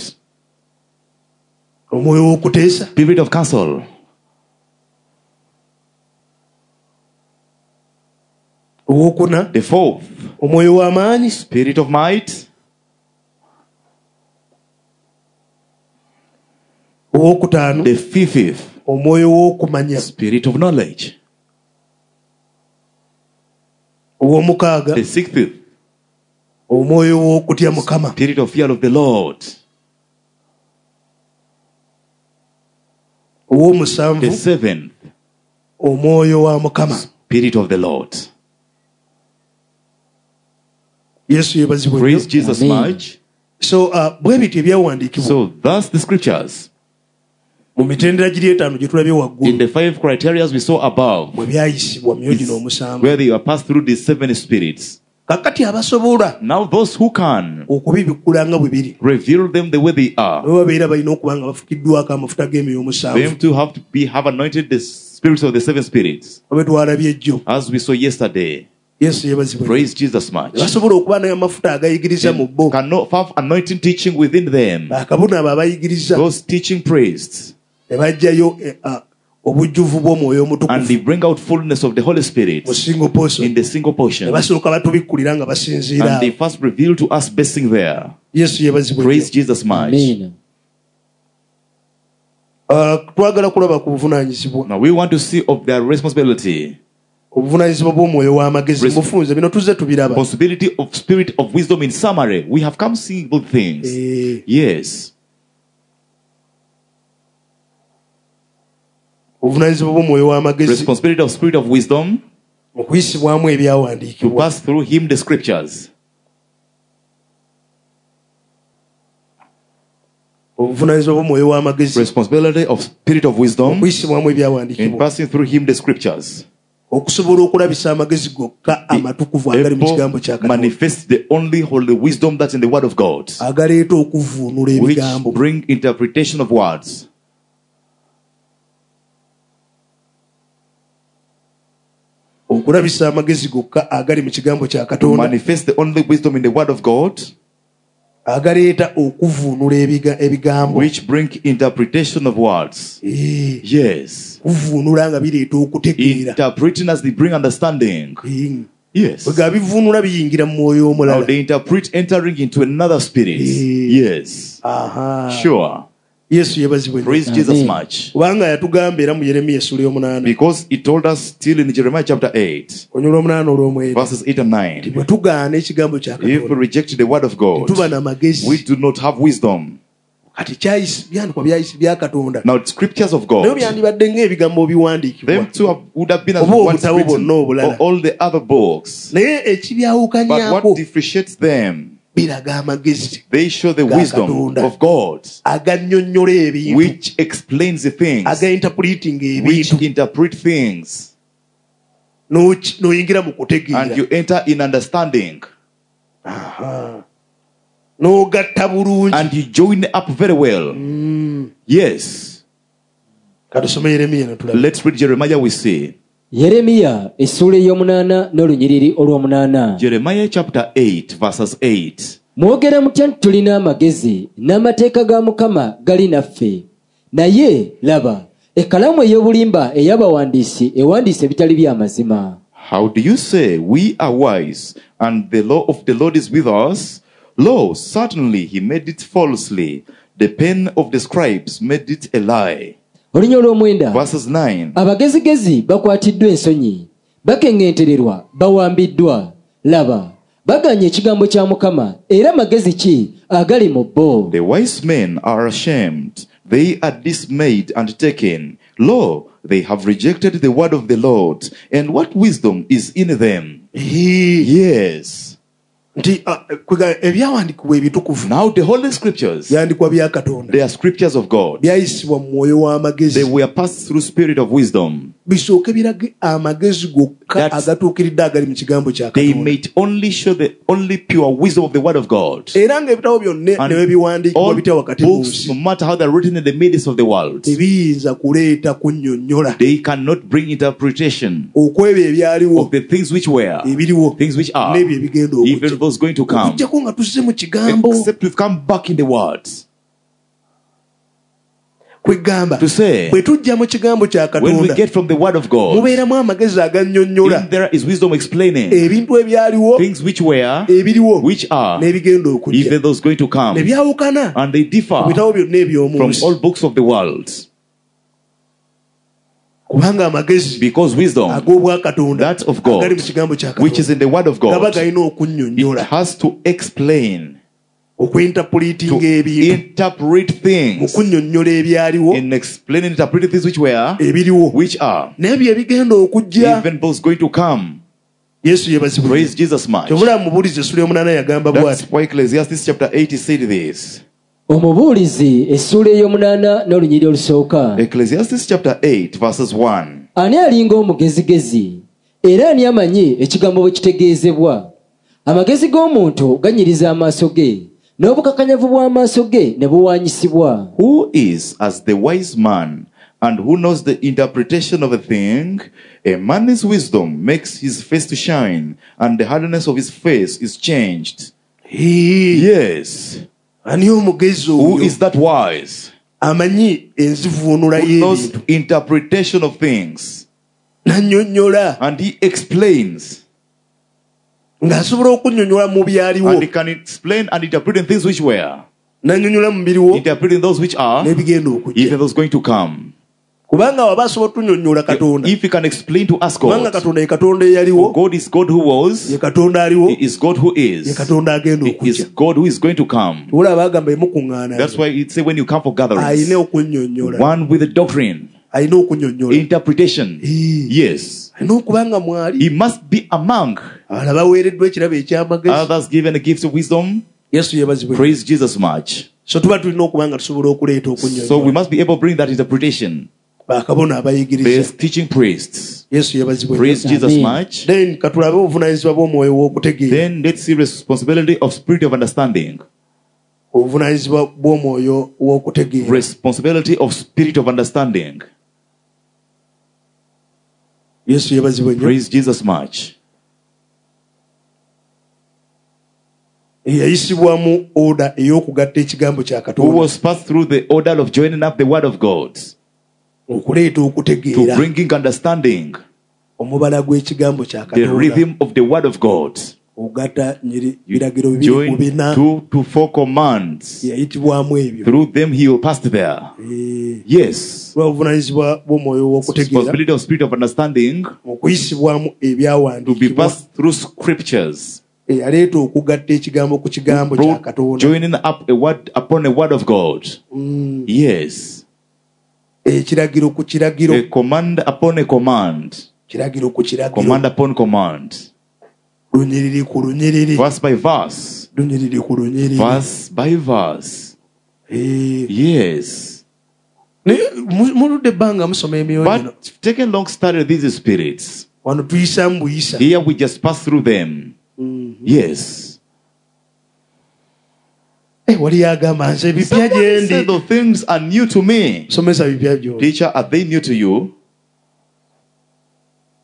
omwoyo w'okuteesa, spirit of counsel. owokuna The fourth, omwoyo w'amaanyi, spirit of might. owokutaano The fifth, omwoyo w'okumanya, spirit of knowledge. ow'omukaaga The sixth, omwoyo w'okutya Mukama, spirit of fear of the Lord. ow'omusanvu The seventh, omwoyo wa Mukama. spirit of the Lord. Yesu yebazibwe. Praise Jesus Amen. much. So uh, bwe bityo ebyawandiikibwa So thus the scriptures, mu mitendera giri etaano gye tulabye in waggulu the five criteria we saw above, bwe byayisibwa myoyo gino omusanvu. where they were passed through these seven spirits. Kakati abasobola Now those who can okubibikkula nga bwe biri reveal them the way they are, bwe babeera balina okuba nga bafukiddwako amafuta g'emyoyo omusanvu them too have to be have anointed the spirits of the seven spirits, bwe twalabye ejjo. as we saw yesterday. Yesu yebazibwe. Praise Jesus much. basobola okuba n'amafuta agayigiriza mu bo, Cannot have anointing teaching within them. bakabona abo abayigiriza Those teaching priests, ne bajjayo eh, ah, obujjuvu bw'omwoyo and they omutukuvu bring out fullness of the Holy Spirit mu single portion. in the single Ne portion, basooka batubikkulira nga basinziira and they awo. first reveal to us basing there. Yesu yebazibwe. Praise Jesus much. Amen. Ah, twagala kulaba ku buvunaanyizibwa Now we want to see of their responsibility, obuvunaanyizibwa bw'omwoyo w'amagezi Res- mufunze bino tuzze tubiraba. possibility of spirit of wisdom. In summary, we have come seeing good things. Eh, Yes, obuvunaanyizibwa bw'omwoyo w'amagezi responsibility of spirit of wisdom mu kuyisibwamu to ebyawandiikibwa. pass through him the scriptures. Obuvunaanyizibwa bw'omwoyo w'amagezi Responsibility of spirit of wisdom okuyisibwamu in ebyawandiikibwa, passing through him the scriptures. okusobola okulabisa amagezi gokka amatukuvu agali mu kigambo kya Able Katonda, manifest the only holy wisdom that's in the word of God, agaleeta okuvuunula which ebigambo. bring interpretation of words. Okulabisa amagezi gokka agali mu kigambo kya To Katonda, manifest the only wisdom in the word of God, agaleeta okuvuunula ebiga- ebigambo. which bring interpretation of words. Eh, Yes. kuvuunula nga bireeta okutegeera. Interpreting as they bring understanding. Eh, Yes. bwe ga bivuunula biyingira mu mwoyo Now omulala. they interpret entering into another spirit. Eh. Yes. Aha. Sure. Yesu yebazibwe. Praise Amen. Jesus much. Kubanga yatugamba era mu Yeremiya essula y'omunaana Because he told us still in Jeremiah chapter eight, onyolo omunaana olw'omwenda verses eight and nine. bwe tugaana ekigambo kya If we Katonda reject the word of God, tuba na magezi. we do not have wisdom. Kati kyayisi byandikwa byayisi bya Katonda Now, the scriptures of naye God, byandibadde ng'ebigambo ebiwandiikibwa, them two have, would have been as Oba ones obutabo written bonna obulala. or all the other books. naye But ekibyawukanyaako what differentiates them, biraga amagezi they show the Ga wisdom Katonda. of God, agannyonnyola ebintu, which explains the things, aga-interpreting which ebintu, interpret things, n'oki- n'oyingira mu and kutegeera, you enter in understanding, Aha. n'ogatta bulungi. and you join up very well. Yes. Katusome Yeremiya ne tulaba. Let's read Jeremiah, we see. Yeremiya essula ey'omunaana n'olunyiriri olw'omunaana. Jeremiah chapter eight, verses eight. Mwogera mutya nti tulina amagezi n'amateeka ga Mukama gali naffe. Naye laba, ekkalamu ey'obulimba ey'abawandiisi ewandiise ebitali bya mazima. How do you say we are wise and the law of the Lord is with us? Lo, certainly he made it falsely. The pen of the scribes made it a lie. Olunya olw'omwenda. Verses nine. Abagezigezi bakwatiddwa ensonyi, bakengentererwa, bawambiddwa. Laba, baganye ekigambo kya Mukama, era magezi ki agali mu bo? The wise men are ashamed. They are dismayed and taken. Lo, they have rejected the word of the Lord. And what wisdom is in them? Yes. Nti kwega ebyawandiikibwa ebitukuvu. Now the holy scriptures, byandikwa bya Katonda. they are scriptures of God. Byayisibwa mu mwoyo w'amagezi. They were passed through spirit of wisdom. Bisooke birage amagezi gokka That's- agatuukiridde agali mu kigambo kya They Katonda. may only show the only pure wisdom of the word of God. Era ng'ebitabo byonna And ne bwe biwandiikibwa all bitya wakati mu books, no nsi, matter how they're written in the midst of the world, tebiyinza kuleeta kunnyonnyola they cannot bring interpretation okwebyo ebyaliwo, of the things which were, ebiriwo, things which are, n'ebyo ebigenda even okujja. those going to come, Okujjako nga tuzze mu kigambo. except we've come back in the words. Kwegamba To say, bwe tujja mu kigambo kya when we Katonda get from the word of God, mubeeramu amagezi agannyonnyola in there is wisdom explaining ebintu ebyaliwo, things which were, ebiriwo, which are, n'ebigenda okujja. even those going to Ne come, byawukana and they mu differ bitabo byonna eby'omu from nsi. all books of the world, Kubanga amagezi because wisdom, ag'obwakatonda that of God, agali mu kigambo kya which is Katonda in the word of gaba God, galina it okunnyonnyola, has to explain, to okwinterpretinga ebintu, interpret mu things, kunnyonnyola ebyaliwo, in explaining, interpreting things which were, ebiriwo, which are, n'ebyo ebigenda okujja. even those going to come. Yesu yebazibwe. Praise Jesus much. Tebula mubuulize essula y'omunaana yagamba That's bw'ati. why Ecclesiastes chapter eight said this. Omubuulizi essula ey'omunaana n'olunyiriri olusooka. Ecclesiastes chapter eight verses one. Ani alinga omugezigezi, era ani amanyi ekigambo bwe kitegeezebwa? Amagezi g'omuntu ganyiriza amaaso ge, n'obukakanyavu bw'amaaso ge ne buwaanyisibwa. Who is as the wise man, and who knows the interpretation of a thing? A man's wisdom makes his face to shine, and the hardness of his face is changed. Hee, Yes. ani omugezi Who oyo is that wise? amanyi enzivuunula Who knows y'ebintu interpretation of things, n'annyonnyola, and he explains, ng'asobola okunnyonnyola mu byaliwo, and he can explain and interpret in things which were, n'annyonnyola mu biriwo, interpreting those which are, n'ebigenda okujja. even those going to come. Kubanga waba asobola otunnyonnyola Katonda, If he can explain to us kubanga God, Katonda ye Katonda eyaliwo, God is God who was, ye Katonda aliwo, He is God who ye is, Katonda agenda He is okujja. God who is going to come. Tewula abagamba emukuŋŋaana, That's why it say when you come for ayina gatherings, okunnyonnyola, one with the doctrine, ayina okunnyonnyola, interpretation. Hee. Yes, alina okuba nga mwali. he must be among Abalala baweereddwa ekirabo eky'amagezi. others given a gift of wisdom. Yesu yebazibwe. Praise Jesus much. So tuba tulina okuba nga tusobola okuleeta So we okunnyonnyola must be able to bring that interpretation. bakabona abayigiriza. There's teaching priests. Yesu yebazibwe. Praise Jesus Amen. much. Then katulabe obuvunaanyizibwa bw'omwoyo w'okutegeera, Then let's see responsibility of spirit of understanding. obuvunaanyizibwa bw'omwoyo w'okutegeera. Responsibility of spirit of understanding. Yesu yebazibwe nnyo. Praise Jesus much. Yayisibwamu oda ey'okugatta ekigambo kya Who Katonda, was passed through the order of joining up the word of God okuleeta to okutegeera bringing understanding, omubala gw'ekigambo kya the Katonda, rhythm of the word of God. ogatta nyiri You biragiro bibiri mu join bina, two to four commands. yayitibwamu ebyo. Through them he passed there. Eh, Yes. lwa buvunaanyizibwa bw'omwoyo w'okutegeera, Responsibility of spirit of understanding mu kuyisibwamu to be ebyawandiikibwa, passed through scriptures. eyaleeta okugatta ekigambo ku kigambo kya Brought Katonda. joining up a word upon a word of God. Mm, Yes. ekiragiro ku kiragiro, A command upon a command. kiragiro ku kiragiro, Command upon command. lunyiriri ku lunyiriri, Verse by verse. lunyiriri ku lunyiriri. Verse by verse. Eh, Yes. naye mu- muludde ebbanga musoma emyoyo gino, But taking long study of these spirits, wano tuyisamu buyisa. here we just pass through them. Mhm. Yes. Eh, wali agamba nze bipya Somebody gyendi. said the things are new to me. Somesa bipya gy'oli. Teacher, are they new to you?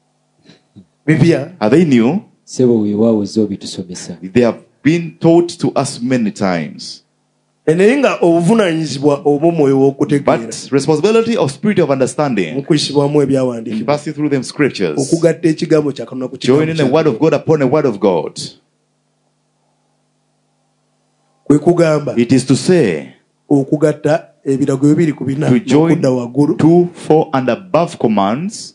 bibya Are they new? sebo weewaawo zo bitusomesa. They have been taught to us many times. naye nga obuvunaanyizibwa obw'omwoyo w'okutegeera But responsibility of spirit of understanding, mu kuyisibwamu in ebyawandiikibwa passing through them scriptures, okugatta ekigambo kya Katonda ku kigambo joining the kya word of God upon the word of God. kwe kugamba It is to say, okugatta ebirago bibiri ku bina to join n'okudda waggulu two, four, and above commands,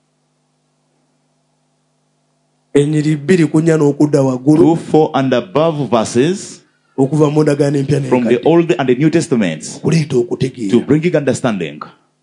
ennyiri bbiri ku nnya n'okudda waggulu two, four, and above verses okuva mu ndagaano empya from the n'enkadde Old and the New Testaments, okuleeta to okutegeera bringing understanding.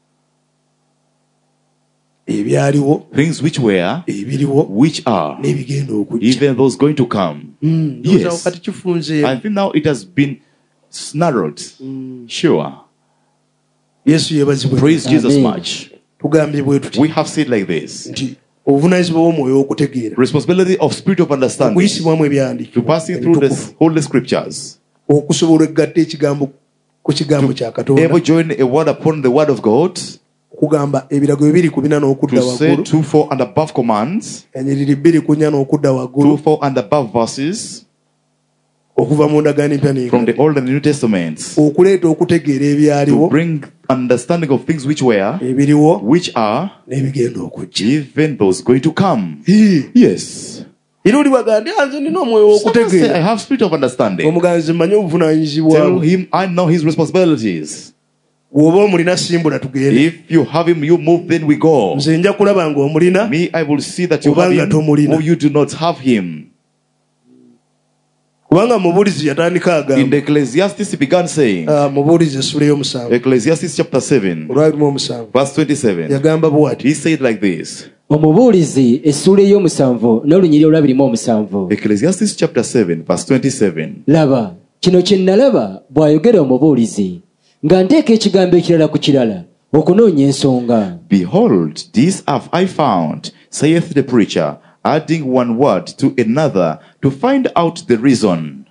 ebyaliwo Things which were, ebiriwo which are, n'ebigenda okujja even those going to come. ndowooza Yes. kati kifunzeemu I think now it has been narrowed. Sure. yesu yeebazibwe Praise Jesus Amen. much. tugambye bwe tuti We have said like this. nti obuvunaanyizibwa bw'omwoyo w'okutegeera Responsibility of spirit of understanding, okuyisibwamu to ebyawandiikibwa passing through the holy scriptures, okusobola okugatta ekigambo ku kigambo kya katonda ever join a word upon the word of God, okugamba ebirago bibiri ku bina n'okudda to say waggulu two, four, and above commands, ennyiriri bbiri ku nnya n'okudda two, waggulu four, and above verses okuva mu ndagaano empya from the n'enkadde Old and the New Testaments, okuleeta okutegeera ebyaliwo to bring understanding of things which were, ebiriwo which are, n'ebigenda okujja even those going to come. Hii. Yes. era oli bagamba nti anze nina omwoyo Someone say, I w'okutegeera have spirit of understanding. omuganzi mmanyi Tell obuvunaanyizibwawo him, I know his responsibilities. bw'oba omulina simbula tugende If you have him, you move, then we go. nze nja kulaba ng'omulina Me, I will see that you have Kubanga him, tomulina. or you do not have him. kubanga mubuulizi yatandika In the agamba Ecclesiastes, he began saying, Ah, mubuulizi essula ey'omusanvu Ecclesiastes chapter seven, olwalimu omusanvu verse twenty-seven. yagamba bw'ati He said like this. omubuulizi essula ey'omusanvu n'olunyiriri olwabirimu omusanvu. Ecclesiastes chapter seven, verse twenty-seven. laba kino kye nalaba bw'ayogera omubuulizi nga nteeka ekigambo ekirala ku kirala okunoonya ensonga. Behold, this have I found, saith the preacher, adding one word to another to find out the reason.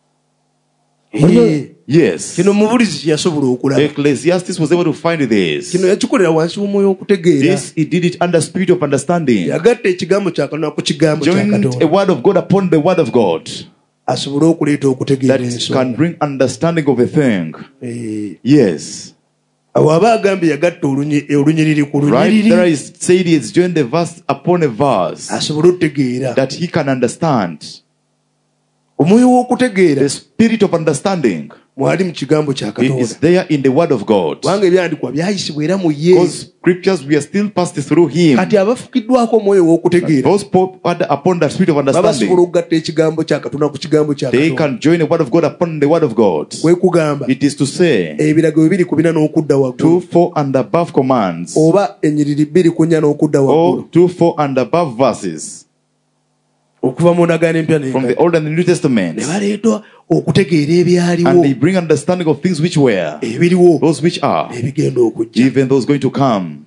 Eh, Yes. kino mubuulizi kye yasobola okulaba Ecclesiastes was able to find this. kino yakikolera wansi w'omwoyo okutegeera This he did it under spirit of understanding. yagatta ekigambo kya Katonda ku kigambo kya Joined a Katonda word of God upon the word of God asobole okuleeta okutegeera that ensonga can bring understanding of a thing. Eh, Yes. awo aba agambye yagatta olunyi- olunyiriri ku Right there lunyiriri is said it's joined the verse upon a verse asobole okutegeera that he can understand. omwoyo w'okutegeera The spirit of understanding mwali mu kigambo kya it Katonda is there in the word of God. kubanga ebyandikwa byayisibwa era mu ye Because scriptures we are still passed through him. kati abafukiddwako omwoyo w'okutegeera Those poured upon that spirit of baba basobola understanding, okugatta ekigambo kya Katonda ku kigambo kya they Katonda can join the word of God upon the word of God. kwe kugamba It is to say, ebirago bibiri ku bina n'okudda two, waggulu four, and above commands, oba ennyiriri bbiri ku nnya n'okudda waggulu or two, four, and above verses okuva mu ndagaano empya from the n'enkadde Old and the New Testament, ne baleeta okutegeera ebyaliwo and they bring understanding of things which were, ebiriwo those which are, n'ebigenda okujja even those going to come.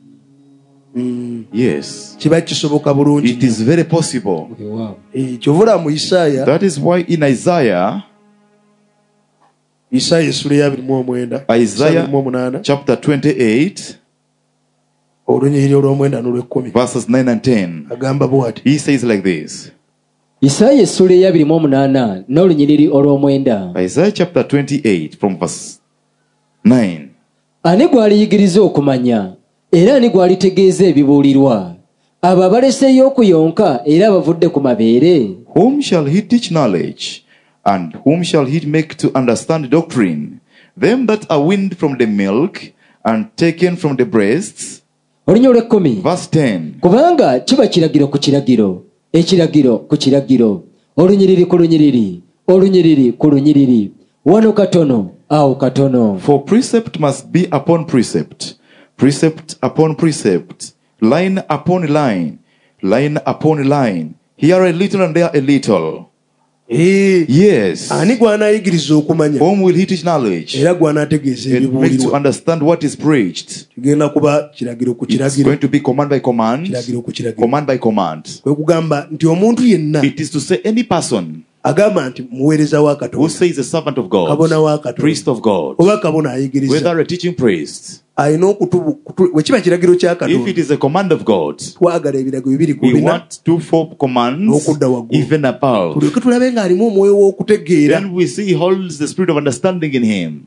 Yes, kiba kisoboka bulungi it is very possible. Weewaawo. Eh, kyovula mu isaaya That is why in Isaiah, isaaya essula eyabirimu omwenda Isaiah mu omunaana chapter twenty-eight, olunyiriri olw'omwenda n'olw'ekkumi verses nine and ten, agamba bw'ati he says like this. isaaya essula eyabirimu omunaana n'olunyiriri olw'omwenda. Isaiah chapter twenty-eight from verse nine. ani gw'aliyigiriza okumanya era ani gw'alitegeeza ebibuulirwa abo abaleseeyo okuyonka era abavudde ku mabeere? Whom shall he teach knowledge? And whom shall he make to understand doctrine? Them that are weaned from the milk and taken from the breasts. olunya olw'ekkumi. Verse ten. kubanga kiba kiragiro ku kiragiro ekiragiro ku kiragiro olunyiriri ku lunyiriri olunyiriri ku lunyiriri wano katono awo katono. For precept must be upon precept, precept upon precept, line upon line, line upon line, here a little and there a little. Eh, Yes. ani gw'anaayigiriza okumanya Whom will he teach knowledge? era gw'anaategeeza And make to ebibuulirwa understand what is preached. kigenda kuba kiragiro ku It's kiragiro going to be command by command, kiragiro ku kiragiro command by command. kwe kugamba nti omuntu yenna It is to say any person agamba nti muweereza wa who Katonda, says a servant of kabona wa God, priest Katonda, of God, oba kabona ayigiriza, whether a teaching priest, alina okutu bwe kiba kiragiro kya if it Katonda, is a command of God, twagala ebiragiro bibiri ku we bina want two four commands, n'okudda waggulu, even above. tulyoke tulabe ng'alimu omwoyo w'okutegeera, Then we see he holds the spirit of understanding in him.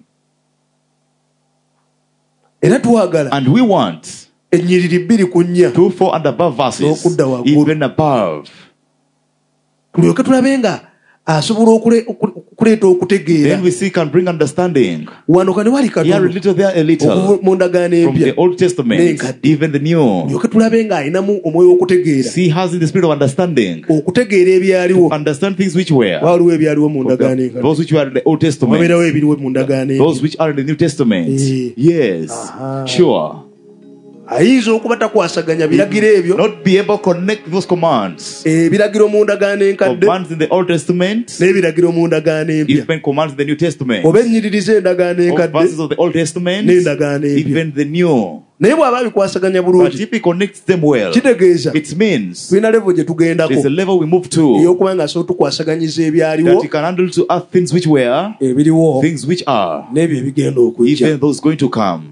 era twagala And we want ennyiriri bbiri ku nnya two, four and above verses, n'okudda waggulu, even above. tulyoke tulabe nga asobola okule- oku- okuleeta okutegeera. Then we see can bring understanding. Wano kane wali Here a Katonda little, there a little. okuva mu ndagaano From the empya, Old Testament, N'enkadde. even the New. tulyoke tulabe ng'alinamu omwoyo w'okutegeera, See, has in the spirit of understanding. okutegeera ebyaliwo. Understand things which were. Waliwo ebyaliwo mu ndagaano enkadde, Those which were in the Old Testament. wabeerawo ebiriwo mu ndagaano Those empya. which are in the New Testament. Eh. Yes. Aha. Sure. Ayinza okuba takwasaganya biragiro ebyo, Not be able to connect those commands. ebiragiro mu ndagaano enkadde Commands in the Old Testament, n'ebiragiro mu ndagaano empya, even commands in the New Testament. oba ennyiririza endagaano Or enkadde verses of the Old Testament, n'endagaano empya. even the New. Naye bw'aba bikwasaganya But bulungi, if he connects them well, kitegeeza it means tulina levo gye tugendako there's a level we move to ey'okuba nga asobola tukwasaganyiza ebyaliwo, that you can handle to earth things which were, ebiriwo things which are, n'ebyo ebigenda okujja. even those going to come.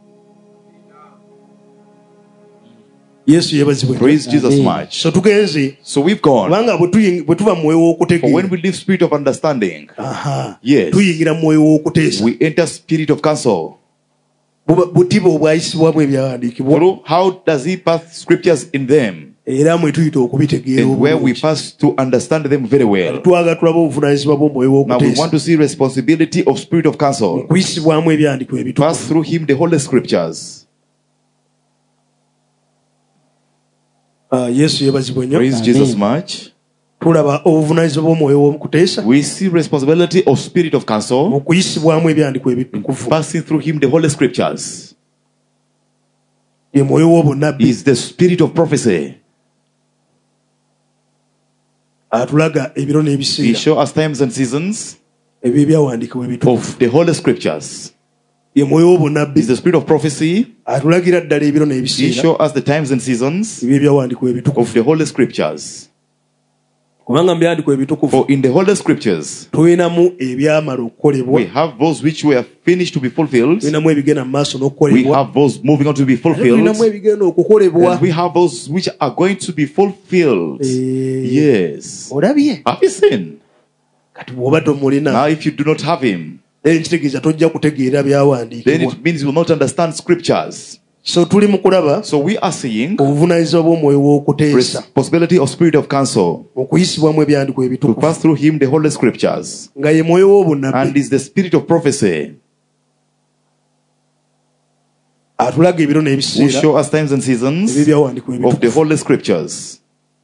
Yesu yeebazibwe. Praise Jesus Amen. much. So tugenze So we've gone. kubanga bwe tuyi- bwe tuba mu mwoyo For when w'okutegeera, we live spirit of understanding, aha, yes, tuyingira mu mwoyo w'okuteesa, we enter spirit of counsel. Buba- butiba obwayisibwamu ebyawandiikibwa, Through how does he pass scriptures in them, era mwe tuyita okubitegeera and where we obulungi. pass to understand them very well. Twagala tulabe obuvunaanyizibwa bw'omwoyo Now we want w'okuteesa, to see responsibility of spirit of counsel. kuyisibwamu ebyandiko Pass ebitukuvu. through him the holy scriptures. Ah, Yesu yeebazibwe nnyo. Praise Amen. Jesus much. Tulaba obuvunaanyizibwa bw'omwoyo w'okuteesa We see responsibility of spirit of counsel, mu kuyisibwamu ebyandiko ebitukuvu. passing through him the holy scriptures. Ye mwoyo w'obunnabbi, Is the spirit of prophecy. atulaga ebiro He n'ebiseera shows us times and seasons ebyo ebyawandiikibwa ebitukuvu. of the holy scriptures. Ye mwoyo w'obunnabbi, Is the spirit of prophecy. atulagira ddala ebiro He n'ebiseera shows us the times and seasons ebyo ebyawandiikibwa ebitukuvu. of the holy scriptures. Kubanga mu byandikwa ebitukuvu For in the holy scriptures, tulinamu ebyamala okukolebwa, we have those which were finished to be fulfilled. tulinamu ebigenda mu maaso We n'okukolebwa, have those moving on to be fulfilled. tulinamu ebigenda okukolebwa. And we have those which are going to be fulfilled. Eh, Yes. olabye Have you seen? kati bw'oba tomulina, Now, if you do not have him, naye kitegeeza tojja kutegeera then byawandiikibwa. it means you will not understand scriptures. So tuli mu kulaba So we are seeing obuvunaanyizibwa bw'omwoyo w'okuteesa responsibility of spirit of counsel mu kuyisibwamu ebyandikwa to ebitukuvu, pass through him the holy scriptures, nga ye mwoyo and w'obunnabbi is the spirit of prophecy atulaga ebiro who n'ebiseera show us times and ebyo seasons ebyawandiikwa of the ebitukuvu, holy scriptures,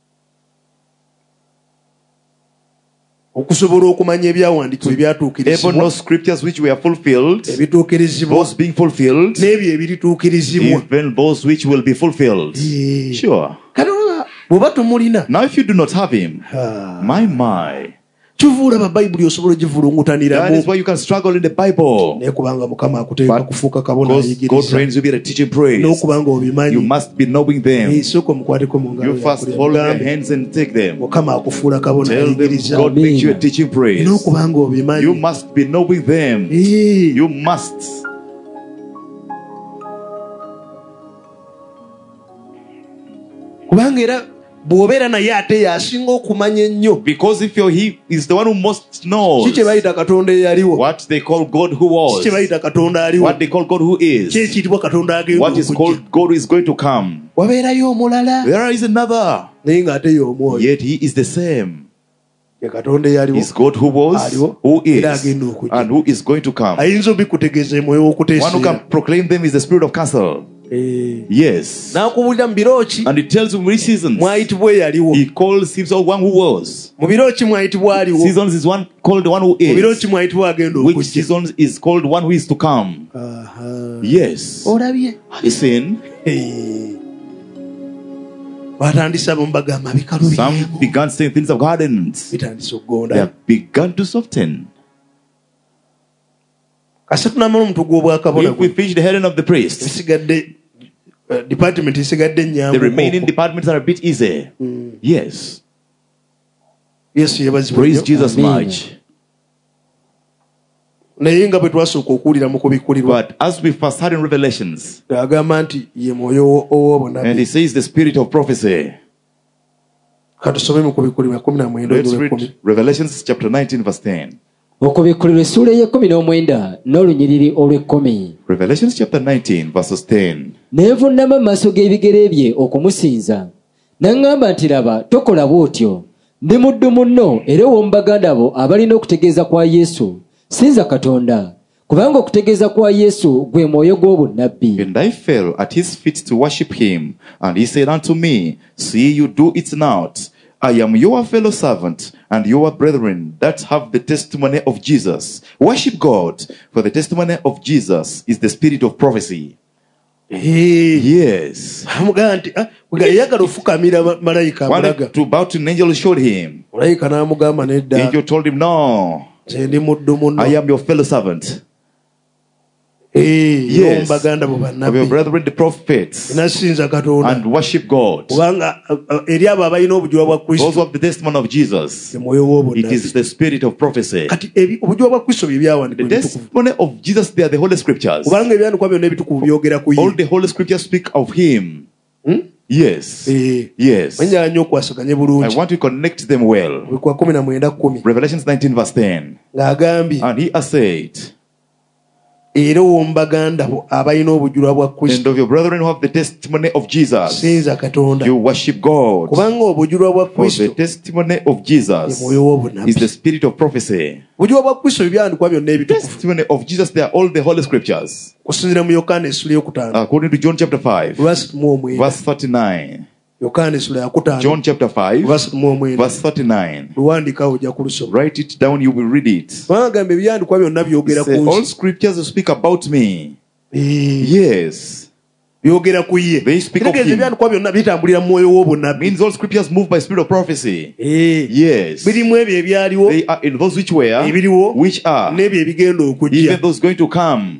okusobola okumanya ebyawandiikibwa able ebyatuukirizibwa, know scriptures which were fulfilled, ebituukirizibwa those being fulfilled, n'ebyo ebirituukirizibwa. even those which will be fulfilled. Eh, Sure. kati olaba, bw'oba tomulina, Now, if you do not have him, ah, my my, kivuula babayibuli osobola that ogivulungutaniramu, is why you can struggle in the Bible. naye kubanga Mukama akuteeka But kufuuka kabona Because God ayigiriza, trains you to be a teaching praise. n'okuba nga You obimanyi, must be knowing them. eh, sooka omukwateko mu ngalo You first yakulya, hold their mugambe, hands and take them. Mukama akufuula kabona Tell them ayigiriza, God makes you a teaching praise. n'okuba nga obimanyi. You must be knowing them. Eh, You must. kubanga era bw'obeera naye ate yasinga okumanya ennyo Because if you're he is the one who most knows ki kye bayita katonda eyaliwo, what they call God who ki was, kye bayita katonda aliwo, what they call God who ki is, ekiyitibwa katonda agenda what is okujja. called God who is going to come. Wabeerayo omulala There is another. naye ng'ate y'omwoyo, Yet he is the same. ye katonda eyaliwo, Is God who was, aliwo, who era is, agenda okujja. and who is going to come. ayinza obikutegeeza omwoyo One who w'okuteesera. can proclaim them is the spirit of counsel. Eh, Yes. n'akubulira mu biro ki And it tells you which seasons. mwayitibwa eyaliwo, He calls himself one who was. mu biro ki mwayitibwa aliwo, Seasons is one called the one who mu biro is. ki mwayitibwa agenda Which okujja. seasons is called one who is to come. Aha. Yes. olabye Have you seen? Eh. batandise abamu bagamba bikalu Some birimu, began saying things of gardens. bitandise They okugonda. have begun to soften. kasita tunamala omutwe gw'obwakabona If we finish the heading of the priest, esigadde uh, department esigadde the remaining ennyangu departments are a bit easy. Yes. yesu yebazibwe Praise nnyo. Jesus Amen. much. naye nga bwe twasooka okuwulira mu kubikkulirwa But as we first had in Revelations, agamba nti ye mwoyo and he ow'obunabbi. says the spirit of prophecy. katusome mu kubikkulirwa kumi na mwenda Let's olw'ekkumi. read Revelations chapter nineteen, verse ten. okubikkulirwa essuula ey'ekkumi n'omwenda n'olunyiriri olw'ekkumi. Revelations chapter nineteen, verses ten. ne nvuunama mu maaso g'ebigere bye okumusinza, n'aŋŋamba nti laba tokola bw'otyo, ndi muddu munno era ow'omu baganda bo abalina okutegeeza kwa Yesu. Sinza Katonda, kubanga okutegeeza kwa Yesu gwe mwoyo gw'obunnabbi. And I fell at his feet to worship him. And he said unto me, See, you do it not. I am your fellow servant and your brethren that have the testimony of Jesus. Worship God, for the testimony of Jesus is the spirit of prophecy. Eh, Yes. amugamba nti ah, bwe yayagala ofukamira ma- malayika amulaga. Wanted to bow to an angel, showed him. malayika n'amugamba The nedda angel told him, No, nze ndi muddu munno. I am your fellow servant Eh, Yes. y'omu baganda bo of your bannabbi. brethren, the prophets, nasinza Katonda and worship God. kubanga ah, ah, eri abo abalina obujulwa bwa Those Kristo who have the testimony of Jesus, ye mwoyo it w'obunabbi. is the spirit of prophecy. kati ebi- obujulwa bwa Kristo bye The byawandikwa ebitukuvu. testimony of Jesus, they are the Holy Scriptures. kubanga ebyandikwa byonna ebitukuvu byogera ku All ye. the Holy Scriptures speak of Him. Hmm? Yes. Eh, Yes. Mwenjala nnyo okwasaganye I bulungi. want to connect them well. Kwa kumi na mwenda kumi Revelations nineteen, verse ten. ng'agambye And he has said, era ow'omu baganda bo abalina obujulwa bwa And Kristo of your brethren who have the testimony of Jesus, sinza Katonda you worship God. kubanga obujulwa bwa For the Kristo testimony of Jesus ye mwoyo w'obunabbi. is the spirit of prophecy. obujulwa bwa Kristo bye byandikwa byonna ebitukuvu. Testimony of Jesus, they are all the Holy Scriptures. kusinziira mu Yokaana essula ey'okutaano According to John chapter five, verse mu omwenda. verse thirty-nine. Yokaana essula ya kutaano John chapter five, verse mu omwenda. verse thirty-nine. luwandikawo ojja kulusoma. Write it down, you will read it. bagamba ebyandikwa byonna byogera ku Say, all nsi. scriptures speak about me. Eh, Yes. byogera ku ye. They speak of Kitegeeza him. ebyandikwa byonna bitambulira mu mwoyo w'obunabbi. Means all scriptures move by spirit of prophecy. Eh, Yes. birimu ebyo ebyaliwo They are in those which were, ebiriwo which are, n'ebyo ebigenda okujja. even those going to come.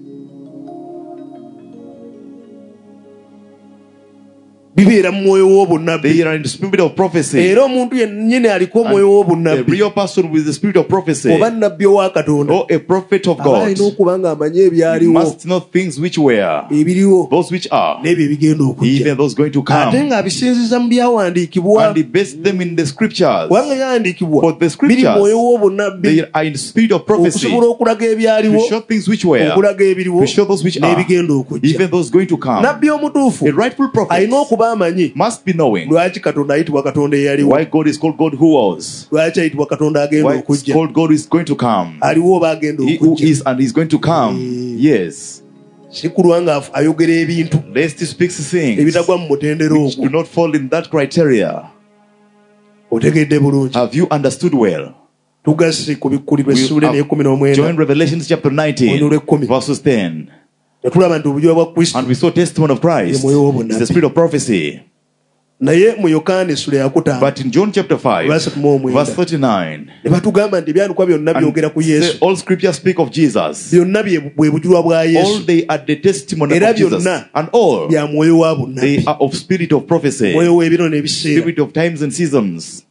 bibeera mu mwoyo w'obunabbi. They are in the spirit of prophecy. era omuntu yennyini aliko omwoyo A w'obunabbi real person with the spirit of prophecy, oba nnabbi owa Katonda or a prophet of aba God, alina okuba nga amanye you ebyaliwo must know things which were, ebiriwo those which are, n'ebyo ebigenda okujja. even those going to ate come. ng'abisinziza mu byawandiikibwa And he based them in the scriptures. kubanga byawandiikibwa For the biri scriptures, mu mwoyo w'obunabbi they are in the spirit of prophecy, okusobola okulaga ebyaliwo to show things which were, okulaga ebiriwo to show those which are, n'ebigenda okujja. even those going to come. nabbi omutuufu A rightful prophet alina okuba amanyi must be knowing lwaki Katonda ayitibwa Katonda eyaliwo, why God is called God who was, lwaki ayitibwa Katonda agenda why it's okujja, called God is going to come, aliwo oba agenda he who okujja. is and is going to come. Yes. si kulwa nga ayogera ebintu Lest he speaks things ebitagwa mu mutendero which do ogwo. not fall in that criteria. otegedde bulungi. Have you understood well? tugasse ku bikkulirwa We essuula have n'ekumi Join n'omwenda Revelations chapter nineteen, Onule kumi. verses ten. ne tulaba nti obujulwa bwa Kristo And we saw testimony of Christ. Ye mwoyo w'obunabbi. It's the spirit of prophecy. naye mu Yokaana essula ya kutaano But in John chapter five, verse mu omwenda verse thirty-nine, ne batugamba nti ebyandikwa byonna and byogera ku say, Yesu, all scriptures speak of Jesus. byonna bye- bwe bujulwa bwa All Yesu, they are the testimony Era of Jesus. byonna And all bya mwoyo wa bunnabbi, they are of spirit of prophecy, mwoyo w'ebiro n'ebiseera, spirit of times and seasons.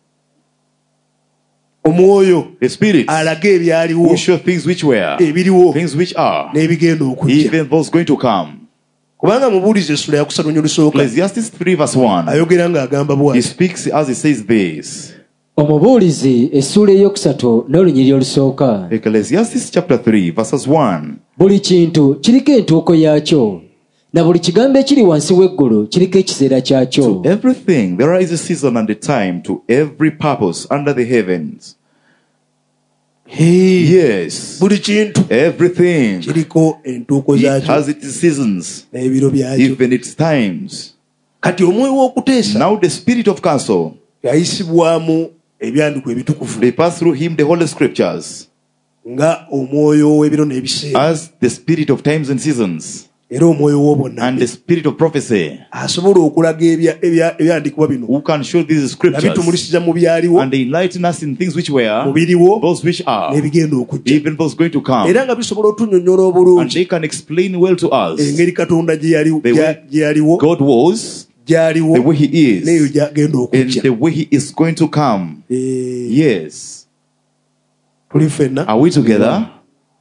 omwoyo The spirit alaga ebyaliwo, who show things which were, ebiriwo things which are, n'ebigenda okujja. even those going to come. kubanga mubuulizi essula ya kusatu nnyo lusooka Ecclesiastes three verse one. ayogera ng'agamba He bw'ati: speaks as he says this. Omubuulizi essuula ey'okusatu n'olunyiriri olusooka. Ecclesiastes chapter three verses one. Buli kintu kiriko entuuko yaakyo, na buli kigambo ekiri wansi w'eggulu kiriko ekiseera kyakyo. Everything, there is a season and a time to every purpose under the heavens. Hey, Yes. buli kintu Everything. kiriko entuuko It zaakyo has its seasons, n'ebiro byakyo. even its times. kati omwoyo w'okuteesa Now the spirit of counsel, yayisibwamu ebyandikwa ebitukuvu they pass through him the holy scriptures nga omwoyo w'ebiro n'ebiseera, as the spirit of times and seasons era omwoyo and w'obunabbi the spirit of prophecy, asobola okulaga ebya- ebya- ebyandikibwa bino who can show these nga scriptures bitumulisiza mu byaliwo, and they enlighten us in things which mu were, biriwo, those which are, n'ebigenda okujja, even those going to come, era nga bisobola otunnyonnyola and obulungi they can explain well to us engeri Katonda gye yali- The way gye- gye yaliwo, God was, gyaliwo the way he neyo is, gyagenda and okujja. the way he is going to come. Eh, Yes. tuli ffenna Are we together?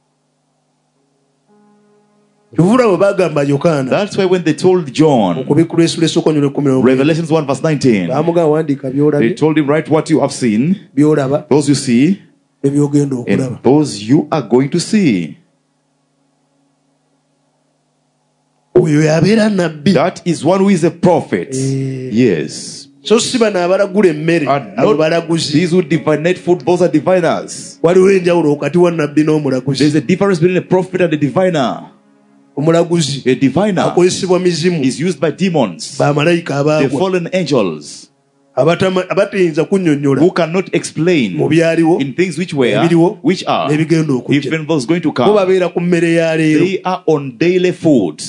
kivula bwe bagamba Yokaana That's why when they told John, okubikkula Yesu lesoko nyo lekumi n'omu Revelations one verse nineteen, baamugamba wandiika they by'olabye told him, write what you have seen, by'olaba those you see, ne by'ogenda okulaba. and those you are going to see. Oyo yabeera nabbi. That is one who is a prophet. Eh. Yes. So si bano abalagula emmere And abo not balaguzi. these who divinate food, those are diviners. Waliwo enjawulo wakati wa nabbi There's n'omulaguzi. a difference between a prophet and a diviner. Omulaguzi A diviner akozesebwa mizimu is used by demons, bamalayika the abaagwa fallen angels, abatama- abatayinza kunnyonnyola who cannot explain mu byaliwo in things which were, ebiriwo which are, n'ebigenda okujja. even those going to Bo come. babeera ku mmere ya leero. They are on daily food.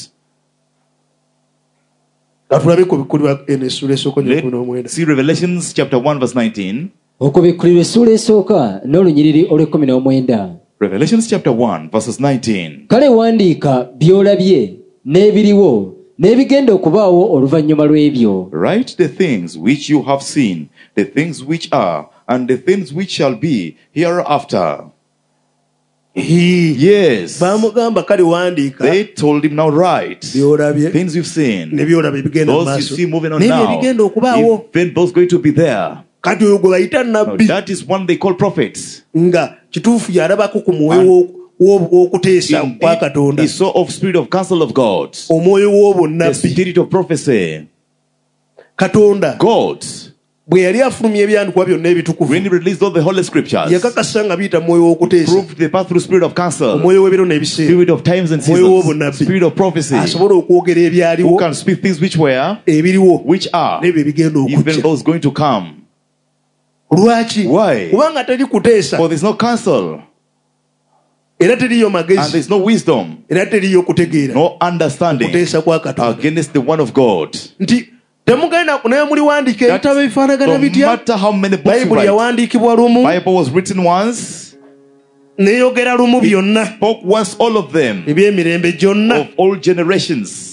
Katulabe ku bikkulirwa eno essula esooka Let- nyekumi n'omwenda. See Revelations chapter one verse nineteen. okubikkulirwa essuula esooka n'olunyiriri olw'ekkumi n'omwenda. Revelations chapter one verses nineteen. Kale wandiika by'olabye n'ebiriwo n'ebigenda okubaawo oluvannyuma lw'ebyo. Write the things which you have seen, the things which are, and the things which shall be hereafter. Hii. Yes. Baamugamba kale wandiika They told him, now write by'olabye things you've seen, ne by'olaba ebigenda mu those you maaso see moving on n'ebyo now, ebigenda okubaawo. even those going to be there. Kati oyo gwe bayita Now, nabbi that is one they call prophets. nga kituufu yalabako ku mwoyo w'o- w'o- w'okuteesa kwa Indeed, Katonda, he saw of spirit of counsel of God, omwoyo the w'obunnabbi. spirit of prophecy. Katonda God, bwe yali afulumya ebyandikwa byonna ebitukuvu when he released all the holy scriptures, yakakasa nga biyita mwoyo w'okuteesa, proved the path through spirit of counsel, omwoyo w'ebiro n'ebiseera, spirit of times and Mwoyo seasons, w'obunnabbi. spirit of prophecy, asobola okwogera who ebyaliwo, can speak things which were, ebiriwo, which are, n'ebyo ebigenda even okujja. those going to come. Lwaki? Why? Kubanga teri kuteesa, For there's no counsel, era teriyo and magezi, there's no wisdom, era teriyo kutegeera no understanding kuteesa kwa Katonda. against the one of God. Nti temugenda naye muli wandiika That ebitabo ebifaanagana no bitya. matter how many books you Bayibuli write, yawandiikibwa lumu Bible was written once, neeyogera lumu byonna spoke once, all of them, eby'emirembe gyonna. of all generations.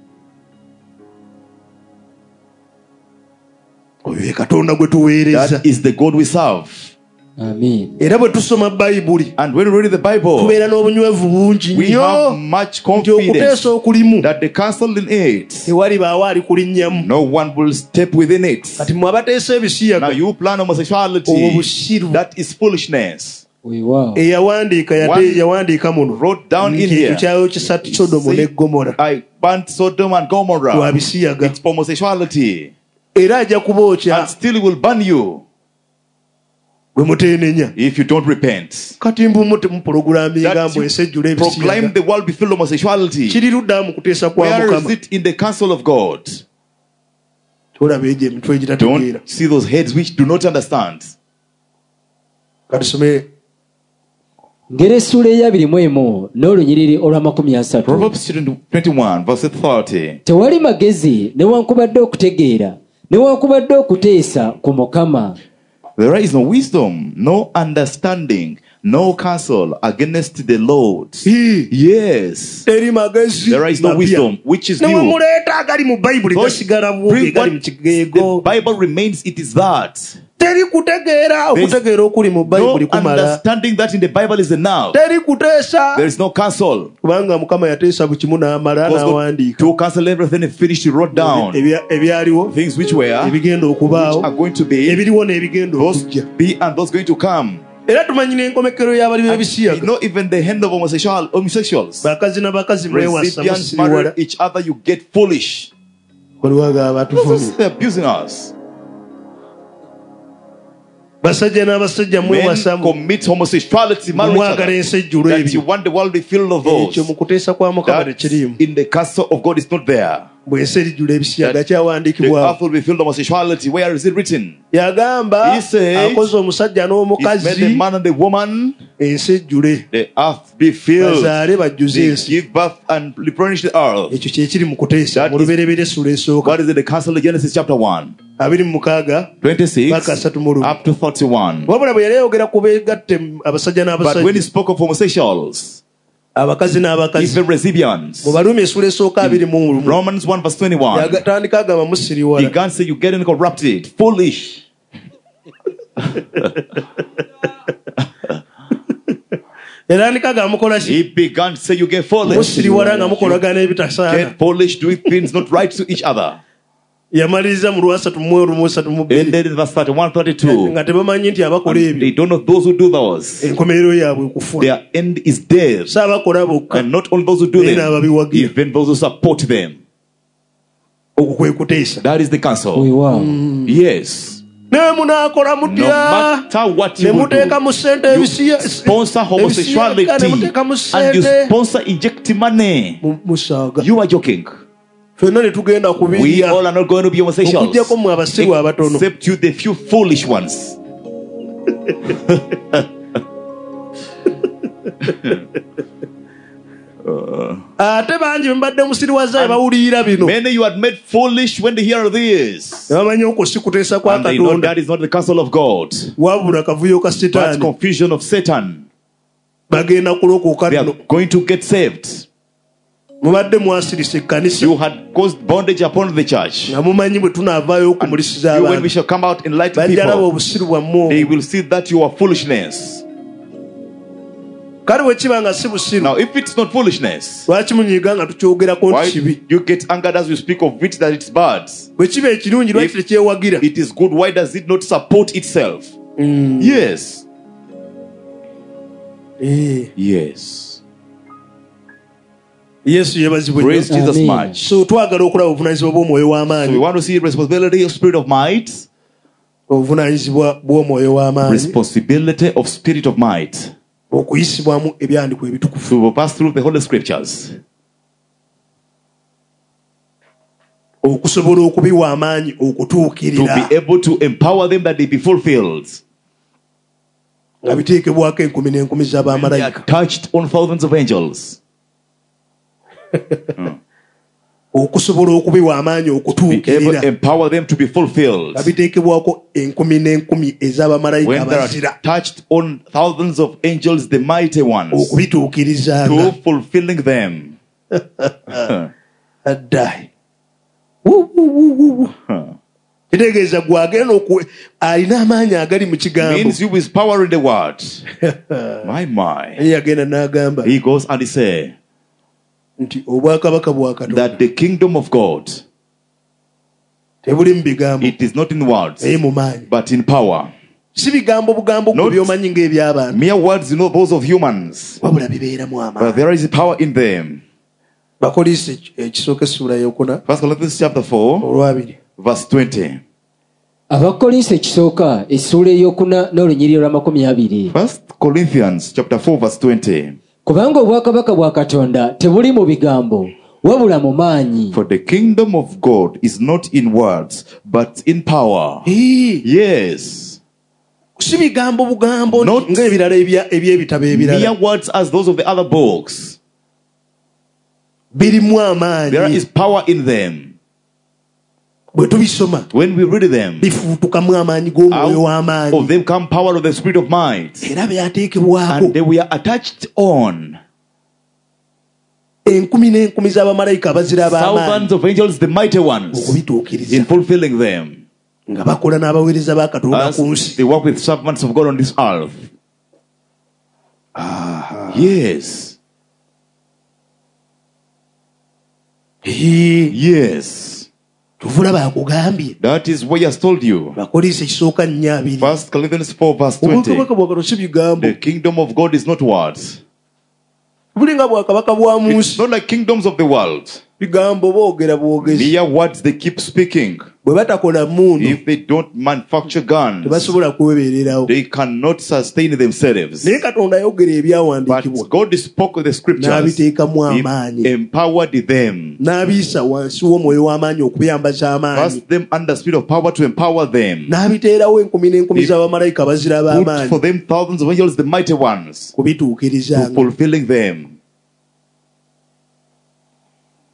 Oyo ye Katonda gwe tuweereza. That is the God we serve. Amiin. Era bwe tusoma Bayibuli And when we read the Bible, tubeera n'obunywevu bungi we have nnyo much nti confidence okuteesa okulimu that the counsel in it, tewalibaawo ali kulinnyamu. no one will step within it. Kati mmwe abateesa Now ebisiyaga, you plan obwo homosexuality, busiru. that is foolishness. Weewaawo. eyawandiika yate- One yawandiika muno wrote down in nti here, ekyo kyalo kisatu Sodomu ne Gomora I burnt Sodom and Gomorrah. twabisiyaga, It's homosexuality. era ajja kubookya And still it will burn you bwe muteenenya. if you don't repent. Kati mbumu temupulogulaaminga That mbu you ensejjula ebisiyaga. proclaim the world be filled with homosexuality. Kiri ludda mu kuteesa kwa Where is Mukama. it in the counsel of God? Tolaba egyo emitwe egitategeera. Don't see those heads which do not understand. Katusome ngera essuula eyabiri mu emu n'olunyiriri olw'amakumi asatu. Proverbs twenty-one, verse thirty. Tewali magezi newankubadde okutegeera newankubadde okuteesa ku Mukama. There is no wisdom, no understanding, no counsel against the Lord. Hii. Yes. eri magezi There is no mapya. wisdom, which is ne new. wemuleeta agali mu Bayibuli Don't gasigala bubi bring gali mu what kigeego. the Bible remains, it is that. Teri kutegeera, There is okutegeera okuli mu No Bayibuli kumala. understanding that in the Bible is enough. Teri kuteesa, There is no counsel. kubanga Mukama yateesa buli kimu n'amala Because God n'awandiika to counsel everything and finish, he wrote down Ebya- ebyaliwo, things which were, ebigenda okubaawo, are going to be, ebiriwo n'ebigenda those okujja. be, and those going to come. Era tumanyi n'enkomekero y'abali You b'ebisiyaga. know, even the hand of homosexual homosexuals, Bakazi n'abakazi mwewasa recipients musiriwala. marry each other, you get foolish. Waliwo abo abatuvumye. They're abusing us. Basajja n'abasajja Men mwewasa mu- commit homosexuality, marry each mwagala other. ensejjulo That you ebyo. want the world to be filled of those. Ekyo mu kuteesa kwa Mukama That tekiriimu. in the counsel of God is not there. Bw'ensi erijjula ebisiyaga That The kyawandiikibwawo. earth will be filled of homosexuality. Where is it written? Yagamba He said, akoze omusajja It made the n'omukazi man and the woman, ensi ejjule the earth be filled. bazaale bajjuze They ensi. give birth and replenish the earth. Ekyo kye kiri mu kuteesa That mu is- lubereberye essula esooka What is in the counsel of Genesis chapter one, abiri mu mukaaga twenty-six paka asatu mu lumu. up to thirty-one. wabula bwe yali ayogera ku beegatte abasajja But when he n'abasajja spoke of homosexuals, abakazi n'abakazi even lesbians. mu Baruumi essula esooka abiri mu lumu Romans one verse twenty-one. yatandika agamba He musiriwala can't say you're getting corrupted, foolish. yatandika agamba mukola ki He began to say you get foolish. musiriwala nga mukolagana ebitasaana Get foolish, doing things not right to each other. yamaliriza mu lwasatu mu olumu esatu mu bbiri Ended in verse thirty-one, thirty-two. nga tebamanyi nti abakola They ebyo don't know those who do those. enkomerero yaabwe kufa Their end is death. si abakola bokka And not only those who do naye them, n'ababiwagira even those who support them. okwo kwe kuteesa That is the counsel. weewaawo Yes. naye munaakola No mutya matter what ne you will muteeka do, mu ssente you ebisiya sponsor homosexuality ne muteeka mu and you ssente sponsor injecting money. mu- musaaga You are joking. ffenna ne tugenda We kubirya all are not going to be homosexuals. okugyako mmwe abasiru abatono Except you, the few foolish ones. ate bangi mbadde musiriwaza bawulira bino Many you had made foolish when they hear this. ne bamanyi okwo si kuteesa kwa And they know katonda that is not the counsel of God, wabula kavuyo ka but setaani confusion of Satan. bagenda kulokoka They are nno going to get saved. mubadde mwasirisa ekkanisa You had caused bondage upon the church. nga mumanyi bwe tunaavaayo okumulisiza You, when we abantu shall come out in light to bajja laba people, obusiru bwammwe they obwo. will see that you are foolishness. kale bwe kiba nga si busiru Now, if it's not foolishness, lwaki munyiiga nga tukyogerako why nti kibi you get angered as we speak of it that it's bad? bwe kiba ekirungi lwaki If- tekyewagira It is good. Why does it not support itself? Yes. Eh, Yes. yesu yeebazibwe Praise nnyo. Jesus Amen. much. so twagala okulaba obuvunaanyizibwa bw'omwoyo So we w'amaanyi want to see responsibility of spirit of might, obuvunaanyizibwa bw'omwoyo w'amaanyi responsibility of spirit of might. okuyisibwamu ebyandikwa ebitukufu So we will pass through the Holy Scriptures okusobola okubiwa amaanyi to okutuukirira be able to empower them that they be fulfilled. nga biteekebwako enkumi n'enkumi They are z'abamalayika touched on thousands of angels. okusobola okubiwa amaanyi Be able to okutuukirira empower them to be fulfilled. nga biteekebwako enkumi n'enkumi ez'abamalayika When they abazira are touched on thousands of angels, the mighty ones, okubituukirizanga to fulfilling them. addayi Wu, wu, wu, wu, wu. kitegeeza gwagenda oku alina amaanyi agali mu kigambo Means you with power in the word. My, my. naye yagenda n'agamba He goes and he says nti obwakabaka bwa katonda that the kingdom of God, tebuli mu bigambo it is not in words, naye mu maanyi but in power. si bigambo bugambo Not- ku byomanyi ng'eby'abantu Mere words, you know, those of humans, wabula bibeeramu but amaanyi there is power in them. bakolisi ekisooka essula yokuna First Corinthians chapter four, olwabiri verse twenty. abakolinso ekisooka essuula eyokuna n'olunyiriro lwa makumi abiri First Corinthians chapter four, verse twenty. kubanga obwakabaka bwa katonda tebuli mu bigambo wabula mu maanyi For the kingdom of God is not in words, but in power. Ee, Yes. si bigambo bugambo Not- ng'ebirala ebya- eby'ebitabo Mere ebirala words as those of the other books. birimu There amaanyi is power in them. bwe tubisoma When we read them, bifuutukamu amaanyi g'omwoyo out w'amaanyi of them come power of the spirit of might. era byateekebwako And they were attached on enkumi n'enkumi z'abamalayika abazira ab'amaanyi thousands of angels, the mighty ones, okubituukiriza in fulfilling them. nga bakola n'abaweereza ba katonda ku As nsi they work with servants of God on this earth. Yes. Ee, Yes. tuvula bakugambye That is what he has told you. bakolisa ekisooka nnya abiri First Corinthians four, verse twenty. obwakabaka bwa katonda si bigambo The kingdom of God is not words. buli nga bwakabaka bwa mu It's nsi not like kingdoms of the world. bigambo boogera bwogezi Mere words they keep speaking. bwe batakola mundu If they don't manufacture guns, tebasobola kwebeererawo they cannot sustain themselves. naye katonda ayogera But ebyawandiikibwa God spoke with the scriptures. n'abiteekamu He amaanyi empowered them. n'abiyisa wansi w'omwoyo w'amaanyi okubiyambaza amaanyi Cast them under spirit of power to empower them. n'abiteerawo enkumi n'enkumi He z'abamalayika abazira Put b'amaanyi for them thousands of angels, the mighty ones, to kubituukirizanga fulfilling them.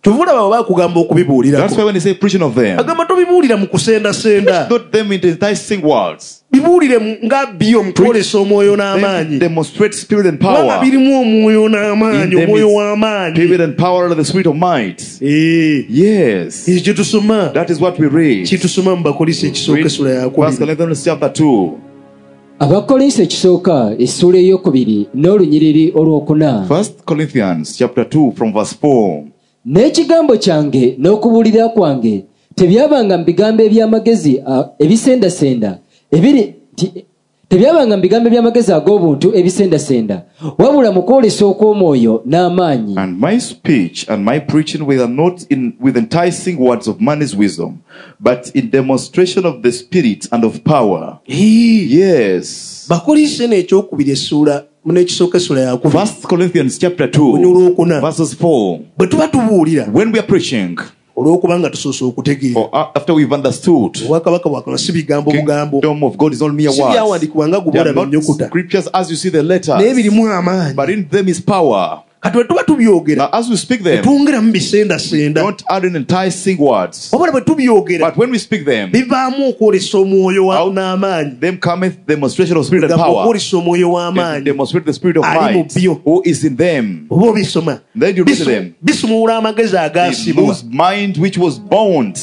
tuvula baba bakugamba That's okubibuulirako why when they say preaching of them, agamba tobibuulira mu kusendasenda not them in enticing words. bibuulire mu- nga byo mu kwolesa omwoyo Them n'amaanyi demonstrate spirit and kubanga power. birimu omwoyo In n'amaanyi them omwoyo is w'amaanyi spirit and power of the spirit of might. Eh, Yes. ekyo tusoma That is what we read. kitusoma mu bakolisi ekisooka essula First yakubiri Corinthians chapter two. abakolinso ekisooka essula eyokubiri n'olunyiriri olwokuna. First Corinthians chapter two from verse four. n'ekigambo kyange n'okubuulira kwange tebyabanga mu bigambo eby'amagezi ah, ebisendasenda ebiri ti- tebyabanga mu bigambo eby'amagezi ag'obuntu ebisendasenda wabula mu kwolesa okw'omwoyo n'amaanyi. And my speech and my preaching were not in with enticing words of man's wisdom, but in demonstration of the spirit and of power. Eh, Yes. bakolisi n'ekyokubiri essula n'ekisooka essula yakubiri First Corinthians chapter two olwokuna verses four. bwe tuba tubuulira When we are preaching, olw'okuba nga tusoose okutegeera or a- after we've understood, obwakabaka bwa Katonda si bigambo bugambo kingdom of God is all mere si words. byawandiikibwa nga They gubola are not bennyukuta scriptures as you see the naye letters, birimu amaanyi but in them is power. kati bwe tuba tubyogera Now, as we speak them, tetwongeramu bisendasenda don't add in enticing words, wabula bwe tubyogera but when we speak them, bivaamu okwolesa omwoyo wa- Out- n'amaanyi them cometh demonstration of spirit and gamba power. okwolesa omwoyo w'amaanyi And demonstrate the spirit of Ali mu might byo. who is in them. oba obisoma Then you read Bisu- them. bisumulula amagezi They agaasibwa lose mind which was bound,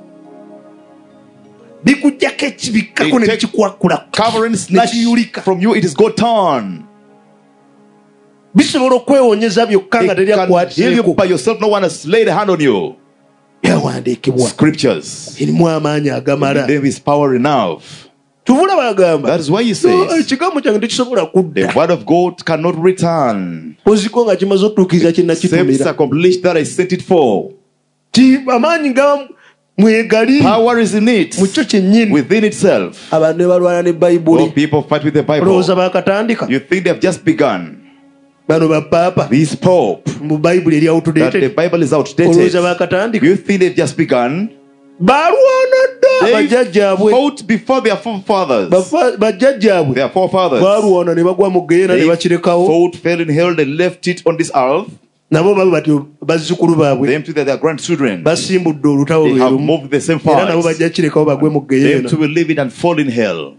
bikugjako ekibikkako ne They take bikikwakula covering snatch nekiyulika from you, it is got torn. bisobola okwewonyeza byokka nga It can heal you teryakwatieko by yourself, no one has laid a hand on you. byawandiikibwa Scriptures. erimu amaanyi agamala There is power enough. tuvula bagamba That is why he "No, says, ekigambo kyange tekisobola kudda the word of God cannot return. oziko nga kimaze otuukiriza Except kyenakitumira accomplish that I sent it for. ti amaanyi ga mwegali Power is in it, mu kyo kyennyini within itself. abantu ne balwana ne All bayibuli people fight with the Bible. olowooza baakatandika You think they have just begun. bano bapaapa This Pope, mu bayibuli eri that the outdated Bible is outdated. olowooza baakatandika You think they've just begun. balwana dda They bajjajjaabwe fought before their forefathers. Bafa- bajjajjaabwe Their forefathers. balwana ne bagwa mu geyeena ne They bakirekawo fought, fell in hell, they left it on this earth. nabo babe batyo bazzukulu baabwe Them to their grandchildren. basimbudde olutawo They lwe have lumu moved the same era nabo fight. bajja kirekawo bagwe mu Them geyeena to will live it and fall in hell.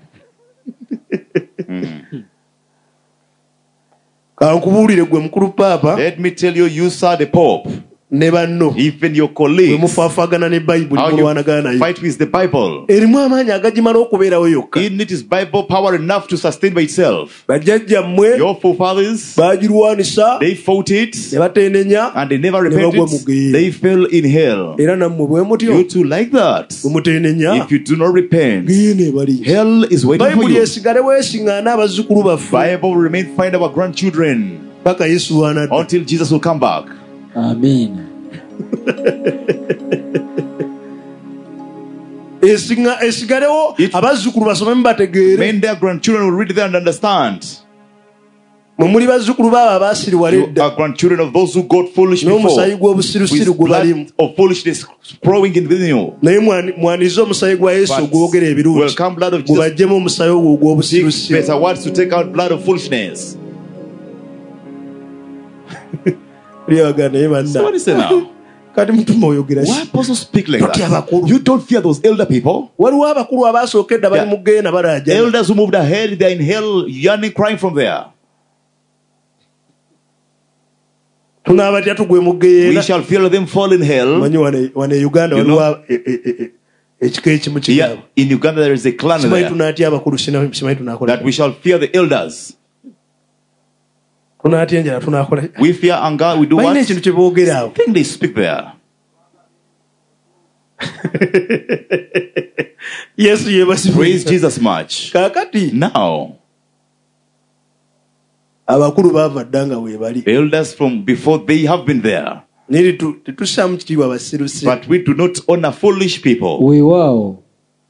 kankubuulire gwe mukulu paapa Let me tell you, you sir the Pope, ne banno even your bwe colleagues, mufaafaagana ne bayibuli how mulwanagana you nayo fight with the Bible. erimu amaanyi agagimala okubeerawo yokka In it is Bible power enough to sustain by itself. bajjajjammwe Your forefathers, baagirwanisa they fought it ne bateenenya and they never Ne bagwa mu repented. geyeena. They fell in hell. era nammwe bwe mutyo You too like that. bwe muteenenya If you do not repent, geyeena ebali hell is waiting for bayibuli you. esigale weesiŋŋaana abazzukulu baffe Bible will remain find our grandchildren paka yesu lwanadda until Jesus will come back. amiina. Esiŋŋa- esigalewo It- abazzukulu basomemu bategeere When their grandchildren will read there and understand. mwe muli bazzukulu baabo abaasiriwala You edda are grandchildren of those who got foolish n'omusayi before, gw'obusirusiru with gwe balimu blood of foolishness flowing in within you. naye mwani- mwanize omusayi gwa yesu But ogwogera ebirungi welcome blood of Jesus. gubajjemu omusayi ogwo Seek ogw'obusirusiru better words to take out blood of foolishness. lyaga naye banna So what is it now? kati mutuma oyogera Why apostle speak like Totya that? abakulu. You don't fear those elder people. waliwo abakulu abaasooka edda bali Yeah. mu geena balaajana Elders who moved ahead, they're in hell, yearning, crying from there. tunaabatya tugwe mu We geyeena shall feel them fall in hell. manyi wane wane e uganda You waliwo e- e- e- e- ekika ekimu Yeah, kigaabo in Uganda there is a clan simanyi there tunaatya abakulu sina- simanyi tunaakola that we shall fear the elders. tunaatya enjala tunaakola We fear anger. We do balina what? ekintu kye boogera awo I think they speak there. yesu Praise yebasibwa Jesus much. kaakati Now, abakulu baava dda nga weebali elders from before, they have been there. naye tetu- tetussaamu kitiibwa abasirusiru But we do not honor foolish people. weewaawo.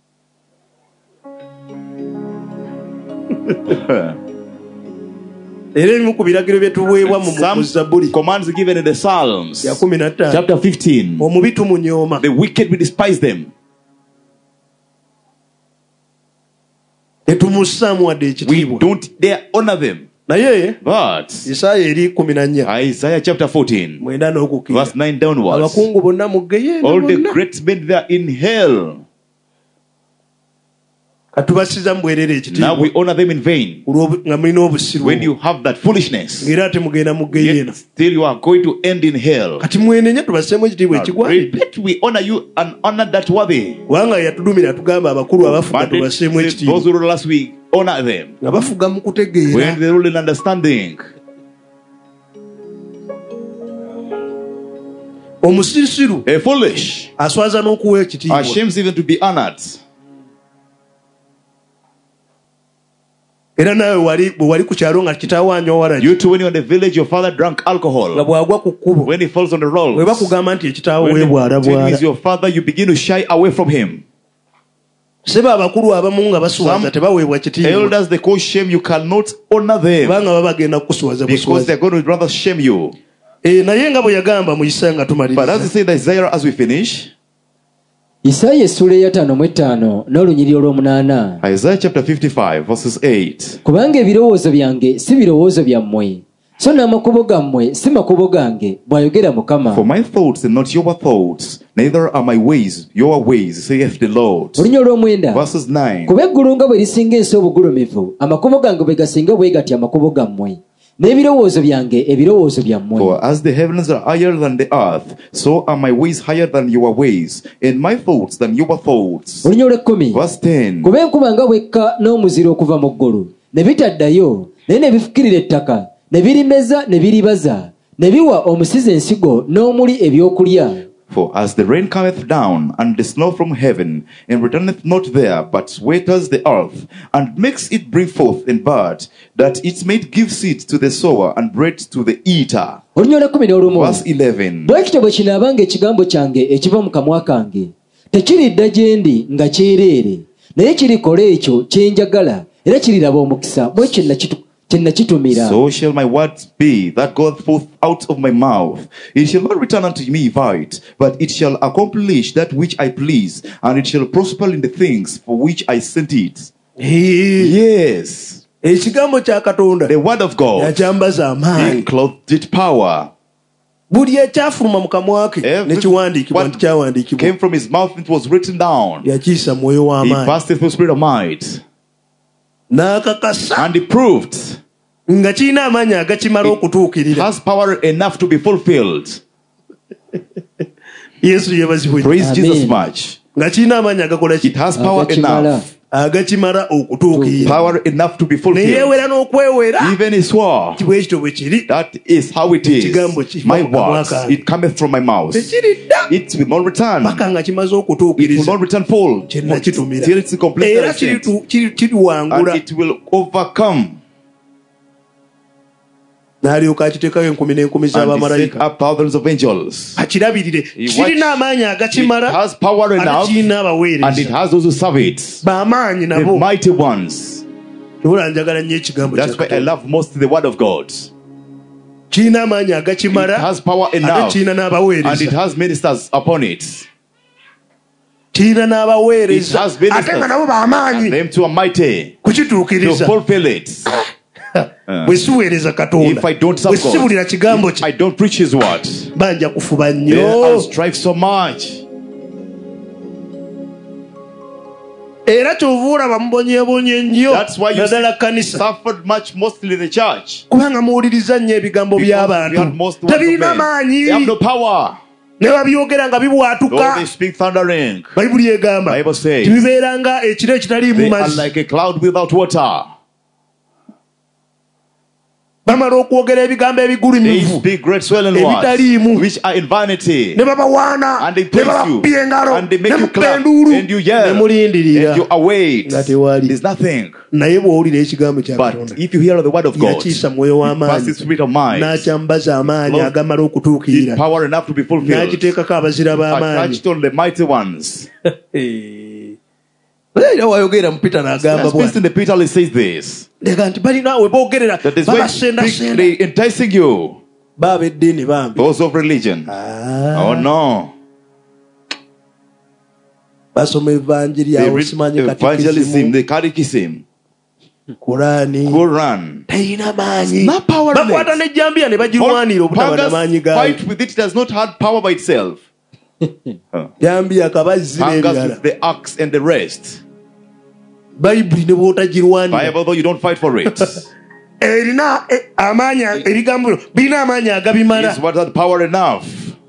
era ebimu ku biragiro bye tuweebwa mu Some mu zabbuli commands given in the Psalms, ya kumi na ttaano chapter fifteen. omubi tumunyooma The wicked, we despise them. tetumussaamu wadde We ekitiibwa don't dare honor them. naye But Isaaya eri kumi na nnya Isaiah chapter fourteen, mwenda n'okukira verse nine downwards, abakungu bonna mu Geyeena all the bonna great men there in hell, katubasiza mu bwerere now ekitiibwa we honor them in vain. olwo- nga mulina obusiru When you have that foolishness, ng'era ate mugenda mu Geyeena yet still you are going to end in hell. kati mwenenya tubaseemu ekitiibwa Now, ekigwanidde repent, we honor you and honor that worthy. kubanga yatudumira tugamba abakulu abafuga But tubaseemu those ekitiibwa who rule us, we honor them. nga bafuga mu kutegeera When they rule in understanding, omusirusiru a foolish aswaza n'okuwa ekitiibwa ashames even to be honored. era naawe wali bwe wali ku kyalo nga kitaawo anywa waragi You too, when you're in the village, your father drank nga alcohol. bw'agwa ku kkubo When he falls on the bwe road, bakugamba nti ekitaawo when weebwala the bwala is your father, you begin to shy away from him. seba abakulu abamu nga basuwaza Some tebaweebwa kitiibwa Elders, they cause shame, you cannot honor them kubanga baba bagenda kukusuwaza because buswaza they're going to rather shame you. Eh, naye nga bwe yagamba mu Isaaya nga But as he tumaliriza said, Isaiah, as we finish, Isaaya essula eya ttaano mu etaano n'olunyiriri olw'omunaana. Isaiah chapter fifty-five, verses eight. Kubanga ebirowoozo byange si birowoozo byammwe, so n'amakubo gammwe si makubo gange, bw'ayogera Mukama. For my thoughts are not your thoughts, neither are my ways your ways, saith the Lord. Olunya olw'omwenda. Verses nine. Kuba eggulu nga bwe lisinga ensi obugulumivu, amakubo gange bwe gasinga bwe gati amakubo gammwe, n'ebirowoozo byange ebirowoozo byammwe. For as the heavens are higher than the earth, so are my ways higher than your ways, and my thoughts than your thoughts. Olunya olw'ekkumi. Verse ten. Kuba enkuba nga bwekka n'omuzira okuva mu ggulu, ne bitaddayo, naye ne bifukirira ettaka, ne birimeza ne biribaza, ne biwa omusizi ensigo n'omuli ebyokulya. For as the rain cometh down, and the snow from heaven, and returneth not there, but waters the earth, and makes it bring forth and bud, that it may give seed to the sower, and bread to the eater. Olunya olw'ekkumi n'olumu. Verse eleven. Bwe kityo bwe kinaabanga ekigambo kyange ekiva mu kamwa kange, tekiridda gye ndi nga kyereere, naye kirikola ekyo kye njagala, era kiriraba omukisa bwe kye nakitu- kye nakitumira. So shall my words be that goeth forth out of my mouth. It shall not return unto me void, but it shall accomplish that which I please, and it shall prosper in the things for which I sent it. Eh, Yes, ekigambo kya Katonda the word of God, yakyambaza he amaanyi clothed it power. buli ekyafuluma mu kamwa ke Every- nekiwandiikibwa what nti kyawandiikibwa came from his mouth, it was written down. yakiyisa mwoyo He w'amaanyi passed it through spirit of might, n'akakasa and he proved nga kirina amaanyi agakimala it okutuukirira has power enough to be fulfilled. yesu yeebazibwe Praise Amen. Jesus much. nga kirina amaanyi agakola It ki has power Agakimala. enough, agakimala okutuukirira power enough to be ne fulfilled. yeewera n'okwewera Even he swore, bwe kityo bwe kiri that is how it is. Ekigambo kiva My mu kamwa words, kange. it cometh from my mouth. tekiridda It will not return. paka nga kimaze It will okutuukiriza not return full kye nakitumira till it's complete era and sent. kiritu- kiri- And kiriwangula it will overcome. n'alyoka akiteekayo enkumi n'enkumi And he set z'abamalayika up thousands of angels. akirabirire He kirina amaanyi It agakimala has power ate enough, kirina and it abaweereza has those who serve it. bamaanyi The nabo mighty ones. tebula njagala nnyo ekigambo kya That's why I Katonda. love most the word of God. kirina amaanyi It agakimala has power ate enough, kirina and it n'abaweereza has ministers upon it. kirina It n'abaweereza has ministers. ate nga nabo bamaanyi Them too are mighty to kukituukiriza fulfill it. bwe siweereza Katonda If I don't serve bwe sibulira God, kigambo if kye I don't preach His word, banja kufuba then nnyo I'll strive so much. era kyova olaba mubonyeebonye nnyo That's why you naddala kanisa suffered much, mostly the church. kubanga muwuliriza nnyo ebigambo Because we had by'abantu most words of tebirina men. maanyi They have no power. ne babyogera nga Though bibwatuka they speak thundering, bayibuli egamba Bible says, tibibeera nga ekiro ekitaliimu they are mazzi like a cloud without water. bamala okwogera ebigambo They ebigulumivu speak great swelling Ebitaliimu. words, which are in vanity. ne babawaana And they ne praise you, babapya engalo and they ne make you muppa clap, enduulu and you ne yell, mulindirira and you await. nga tewali There's nothing. naye bw'owulira ekigambo kya Katonda But if you hear the word of God, yakiyisa mwoyo it passes w'amaanyi spirit of mind, n'akyambaza amaanyi Lord, agamala it's okutuukirira power enough to be fulfilled. n'agiteekako abazira b'amaanyi Attached on the mighty ones. era wayogera mu Peter n'agamba As bw'ati in the Peter says this, ndeka nti balina we boogerera that is when babasendasenda they enticing you, baaba eddiini bambi those of religion. Ah, Oh no. basoma evanjiri They awo read simanyi evangelism, katikisimu the catechism. Kurani Quran. teyina maanyi. Not power in it. Bakwata n'ejjambiya ne bagirwanira obutaba na maanyi Pangas gaayo. fight with it, it does not have power by itself. Jambiya kabazzi Pangas n'ebirala. with the axe and the rest. Bayibuli ne bw'otagirwanira. Bible, though you don't fight for it. Erina eh, amaanyi ebigambo birina amaanyi agabimala. It's what had power enough.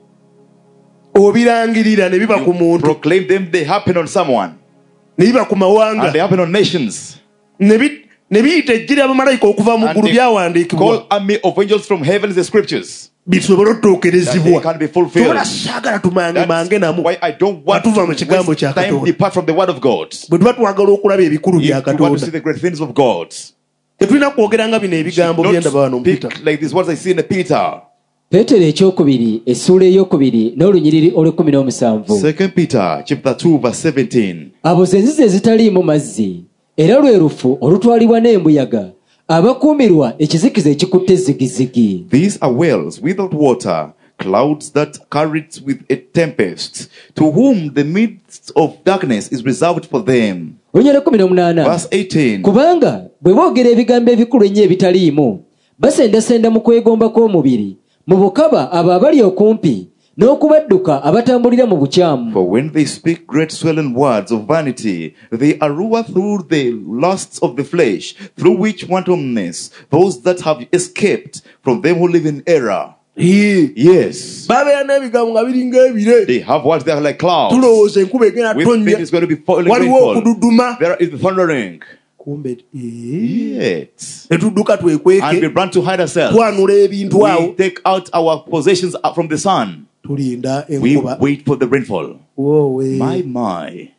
Obirangirira ne biba ku muntu. Proclaim them, they happen on someone. Ne biba ku mawanga. And they happen on nations. Ne bi- ne biyita ejjira abamalayika okuva mu And ggulu they byawandiikibwa. call army of angels from heaven, the scriptures. Bisobole That they otuukirizibwa. can be fulfilled. Tola saagala tumange mange That's namu. why I don't want Batuva mu to kigambo waste kya time Katonda. depart from the word of God. Bwe tuba twagala okulaba ebikulu If bya you want to Katonda. see the great things of God, Tetulina kwogera nga bino ebigambo don't byenda bano mu speak Peter. like these words I see in Peter. peetero ekyokubiri essuula eyokubiri n'olunyiriri olw'ekkumi n'omusanvu. Second Peter chapter two verse seventeen. abo ze nzizi ezitaliimu mazzi era lwe lufu olutwalibwa n'embuyaga abakuumirwa ekizikiza ekikutte zigizigi. These are wells without water, clouds that carried with a tempest, to whom the midst of darkness is reserved for them. olunyiriri kkumi n'omunaana. Verse eighteen. kubanga bwe boogera ebigambo ebikulu ennyo ebitaliimu basendasenda mu kwegomba kw'omubiri mu bukaba abo abali okumpi n'okubadduka abatambulira mu bukyamu. For when they speak great swelling words of vanity, they allure through the lusts of the flesh, through which wantonness those that have escaped from them who live in error. Ee. Yes, Babeera n'ebigambo nga biringa ebire. they have words that are like clouds. Tulowooza enkuba egenda We think tonnya. it's going to be falling Waliwo rainfall. okududuma. There is the thundering. Kumbe ee. Yet, Ne tudduka and we twekweke. run to hide ourselves. Twanula ebintu We awo. take out our possessions from the sun. Tulinda We enkuba. wait for the rainfall. Woowe. My, my.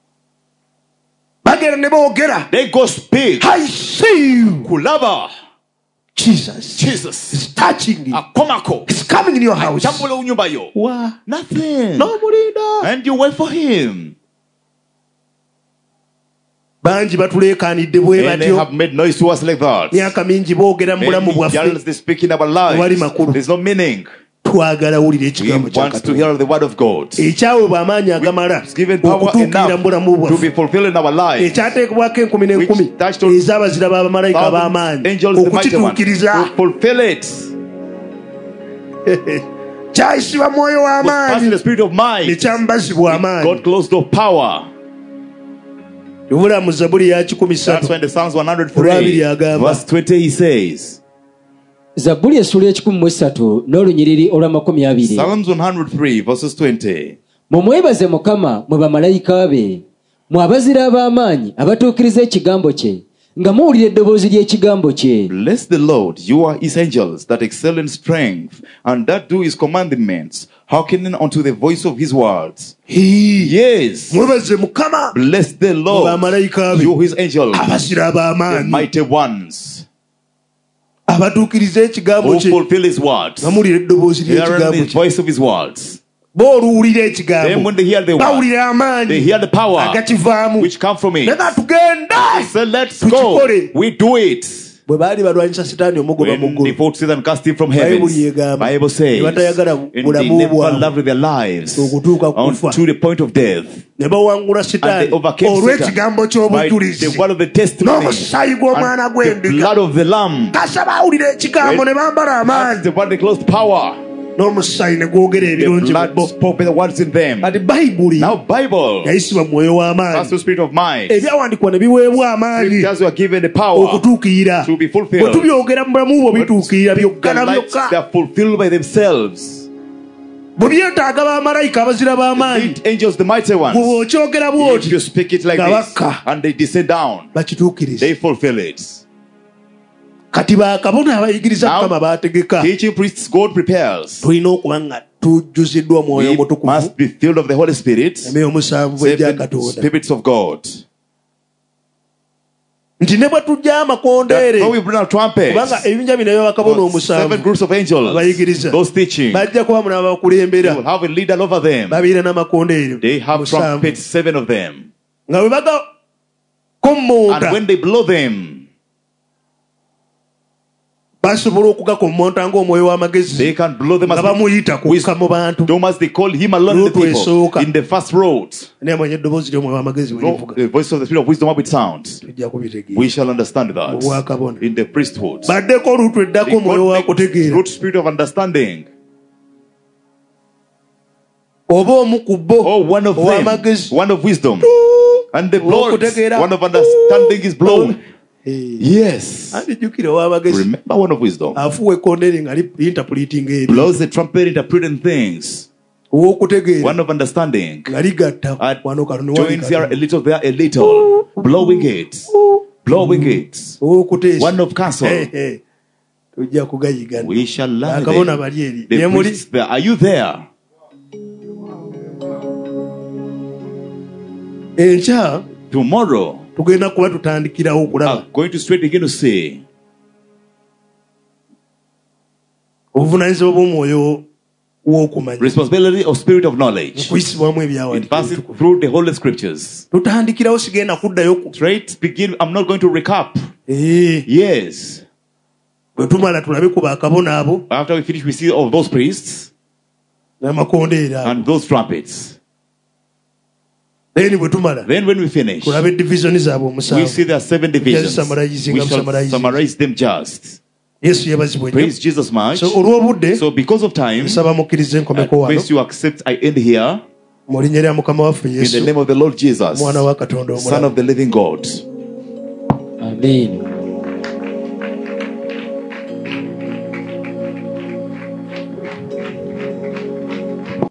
Bagenda ne boogera. They go speak. I see you. Kulaba. Jesus. Jesus. Is touching you. Akomako. It's coming in your house. Chambula unyumba yo. Wa. Nothing. No mulinda. And you wait for him. Bangi batuleekaanidde bwe And they batyo. have made noise to us like that. Myaka mingi boogera mu bulamu Many bwaffe. years they speak in our Wali lives. makulu. There's no meaning. Twagala wulira We ekigambo kya want to Katonda. hear the word of God. Ekyaweebwa amaanyi agamala It's given power okutuukirira mu bulamu enough to bwaffe. be fulfilled in our lives. Ekyateekebwako enkumi n'enkumi Which touched on ez'abazira b'abamalayika ab'amaanyi Angels, the mighty one, okukituukiriza to fulfill it. kyayisibwa mwoyo Was passing w'amaanyi the spirit of might. nekyamubazibwa amaanyi. God closed the power. tubula mu Zabbuli ya kikumi That's ssatu when the Psalms one hundred Olwabiri three agamba. verse twenty he says. zabbuli essuula ekikumi mu esatu n'olunyiriri olw'amakumi abiri. Psalms one hundred three verses twenty. mumwebaze mukama mwe bamalayika be mwe abazira ab'amaanyi abatuukiriza ekigambo kye nga muwulira eddoboozi ly'ekigambo kye. Bless the Lord, you are his angels that excel in strength and that do his commandments, hearkening unto the voice of his words. Hii. Yes. mwebaze mukama Bless the Lord, bamalayika be you his angels, abazira the ab'amaanyi mighty ones, abatuukiriza ekigambo who kye fulfill his words, nga muwulira eddoboozi hearing ly'ekigambo the kye. voice of his words. Booluwulira Then ekigambo when they hear the word, bawulira they amaanyi hear the power agakivaamu which come from it. naga tugenda. So let's go. Tukikole. We do it. bwe baali balwanyisa sitaani omugoba mu When ggulu they fought Satan, cast him from heaven. Bayibuli egamba, Bible says, ne batayagala and they bulamu never bwabwe loved their lives okutuuka ku kufa. unto the point of death. ne bawangula And sitaani they overcame olw'ekigambo Satan by ky'obujulizi the word of the testimony n'omusaayi gw'omwana and the gw'endiga. blood of the lamb. kasa baawulira ekigambo ne bambala That's amaanyi the word they closed power. n'omusaayi ne gwogera The ebirungi mu blood bo. spoke the words in them. kati bayibuli Now Bible, yayisibwa mu mwoyo that's w'amaanyi the spirit of mind. ebyawandiikwa ne biweebwa amaanyi Scriptures were given the power okutuukirira to be bwe fulfilled. tubyogera mu bulamu bwo bituukirira byokka Their na lives, they byokka are fulfilled by themselves. bwe byetaaga bamalayika abazira b'amaanyi The angels, the mighty bwe ones, okyogera if bw'oti you speak it like this Kabaka. and they descend down, bakituukirize. they fulfill it. kati bakabona abayigiriza Now, mukama baategeka Teaching priests, God prepares. tulina okuba nga tujjuziddwa mwoyo We omutukuvu must be filled of the Holy Spirit, emyoyo omusanvu egya seven katonda spirits of God. nti ne bwe tujja That amakondeere when we bring our kubanga trumpets, ebinja bino byabakabona seven omusanvu groups of angels, abayigiriza those teaching, bajja kuba muna they bakulembera will have a leader over them. babiira n'amakondeere They have musanvu trumpets, seven of them. nga bwe baga And kommonta when they blow them, basobola okugakommonta ng'omwoyo w'amagezi They can blow them nga as bamuyita kukka mu bantu Thomas, they call him alone the Lutu people esooka. in the first road. naye amanye eddoboozi ly'omwoyo w'amagezi bwe No, livuga the voice of the spirit of wisdom, how it sounds. tujja kubitegeera We shall understand that Obwakabona. in the priesthood. baddeko olutu eddako They omwoyo wa call kutegeera root spirit of understanding. oba omu ku bo Oh, one of them, ow'amagezi one of wisdom. And the Lord, Okutegeera. one of understanding is blown. Eh, Yes. andijjukire ow'amagezi Remember one of wisdom. afuwa ekkondeeri nga interpreting eri Blows the trumpet interpreting things. ow'okutegeera One of understanding. nga ligatta And wano kano joins here a little, there a little. Blowing it. Blowing it. ow'okuteesa One of counsel. Eh, eh. tujja kugayigana We shall learn akabona them. bali eri The ne muli priests there. Are you there? enkya Tomorrow, tugenda kuba tutandikirawo okulaba I'm going to straight begin to see obuvunaanyizibwa bw'omwoyo w'okumanya responsibility of spirit of knowledge kuyisibwamu in ebyawandiika passing through the holy scriptures. tutandikirawo sigenda kuddayo ku Straight begin. I'm not going to recap. Eh, Yes. bwe tumala tulabe ku bakabona abo After we finish, we see all those priests n'amakondeera abo and those trumpets. then bwe tumala Then when we finish, tulabe divisioni zaabwe we omusanvu see there are seven divisions. summarizing, We I'm shall summarizing. summarize them just. yesu yebazibwe nnyo Praise Jesus much. so olw'obudde So because of time, nsaba mukkirize I nkomeko wano request you accept I end here mu linnya lya mukama waffe in the yesu name of the Lord Jesus, mwana wa katonda Son omulamu of the living God. Amen.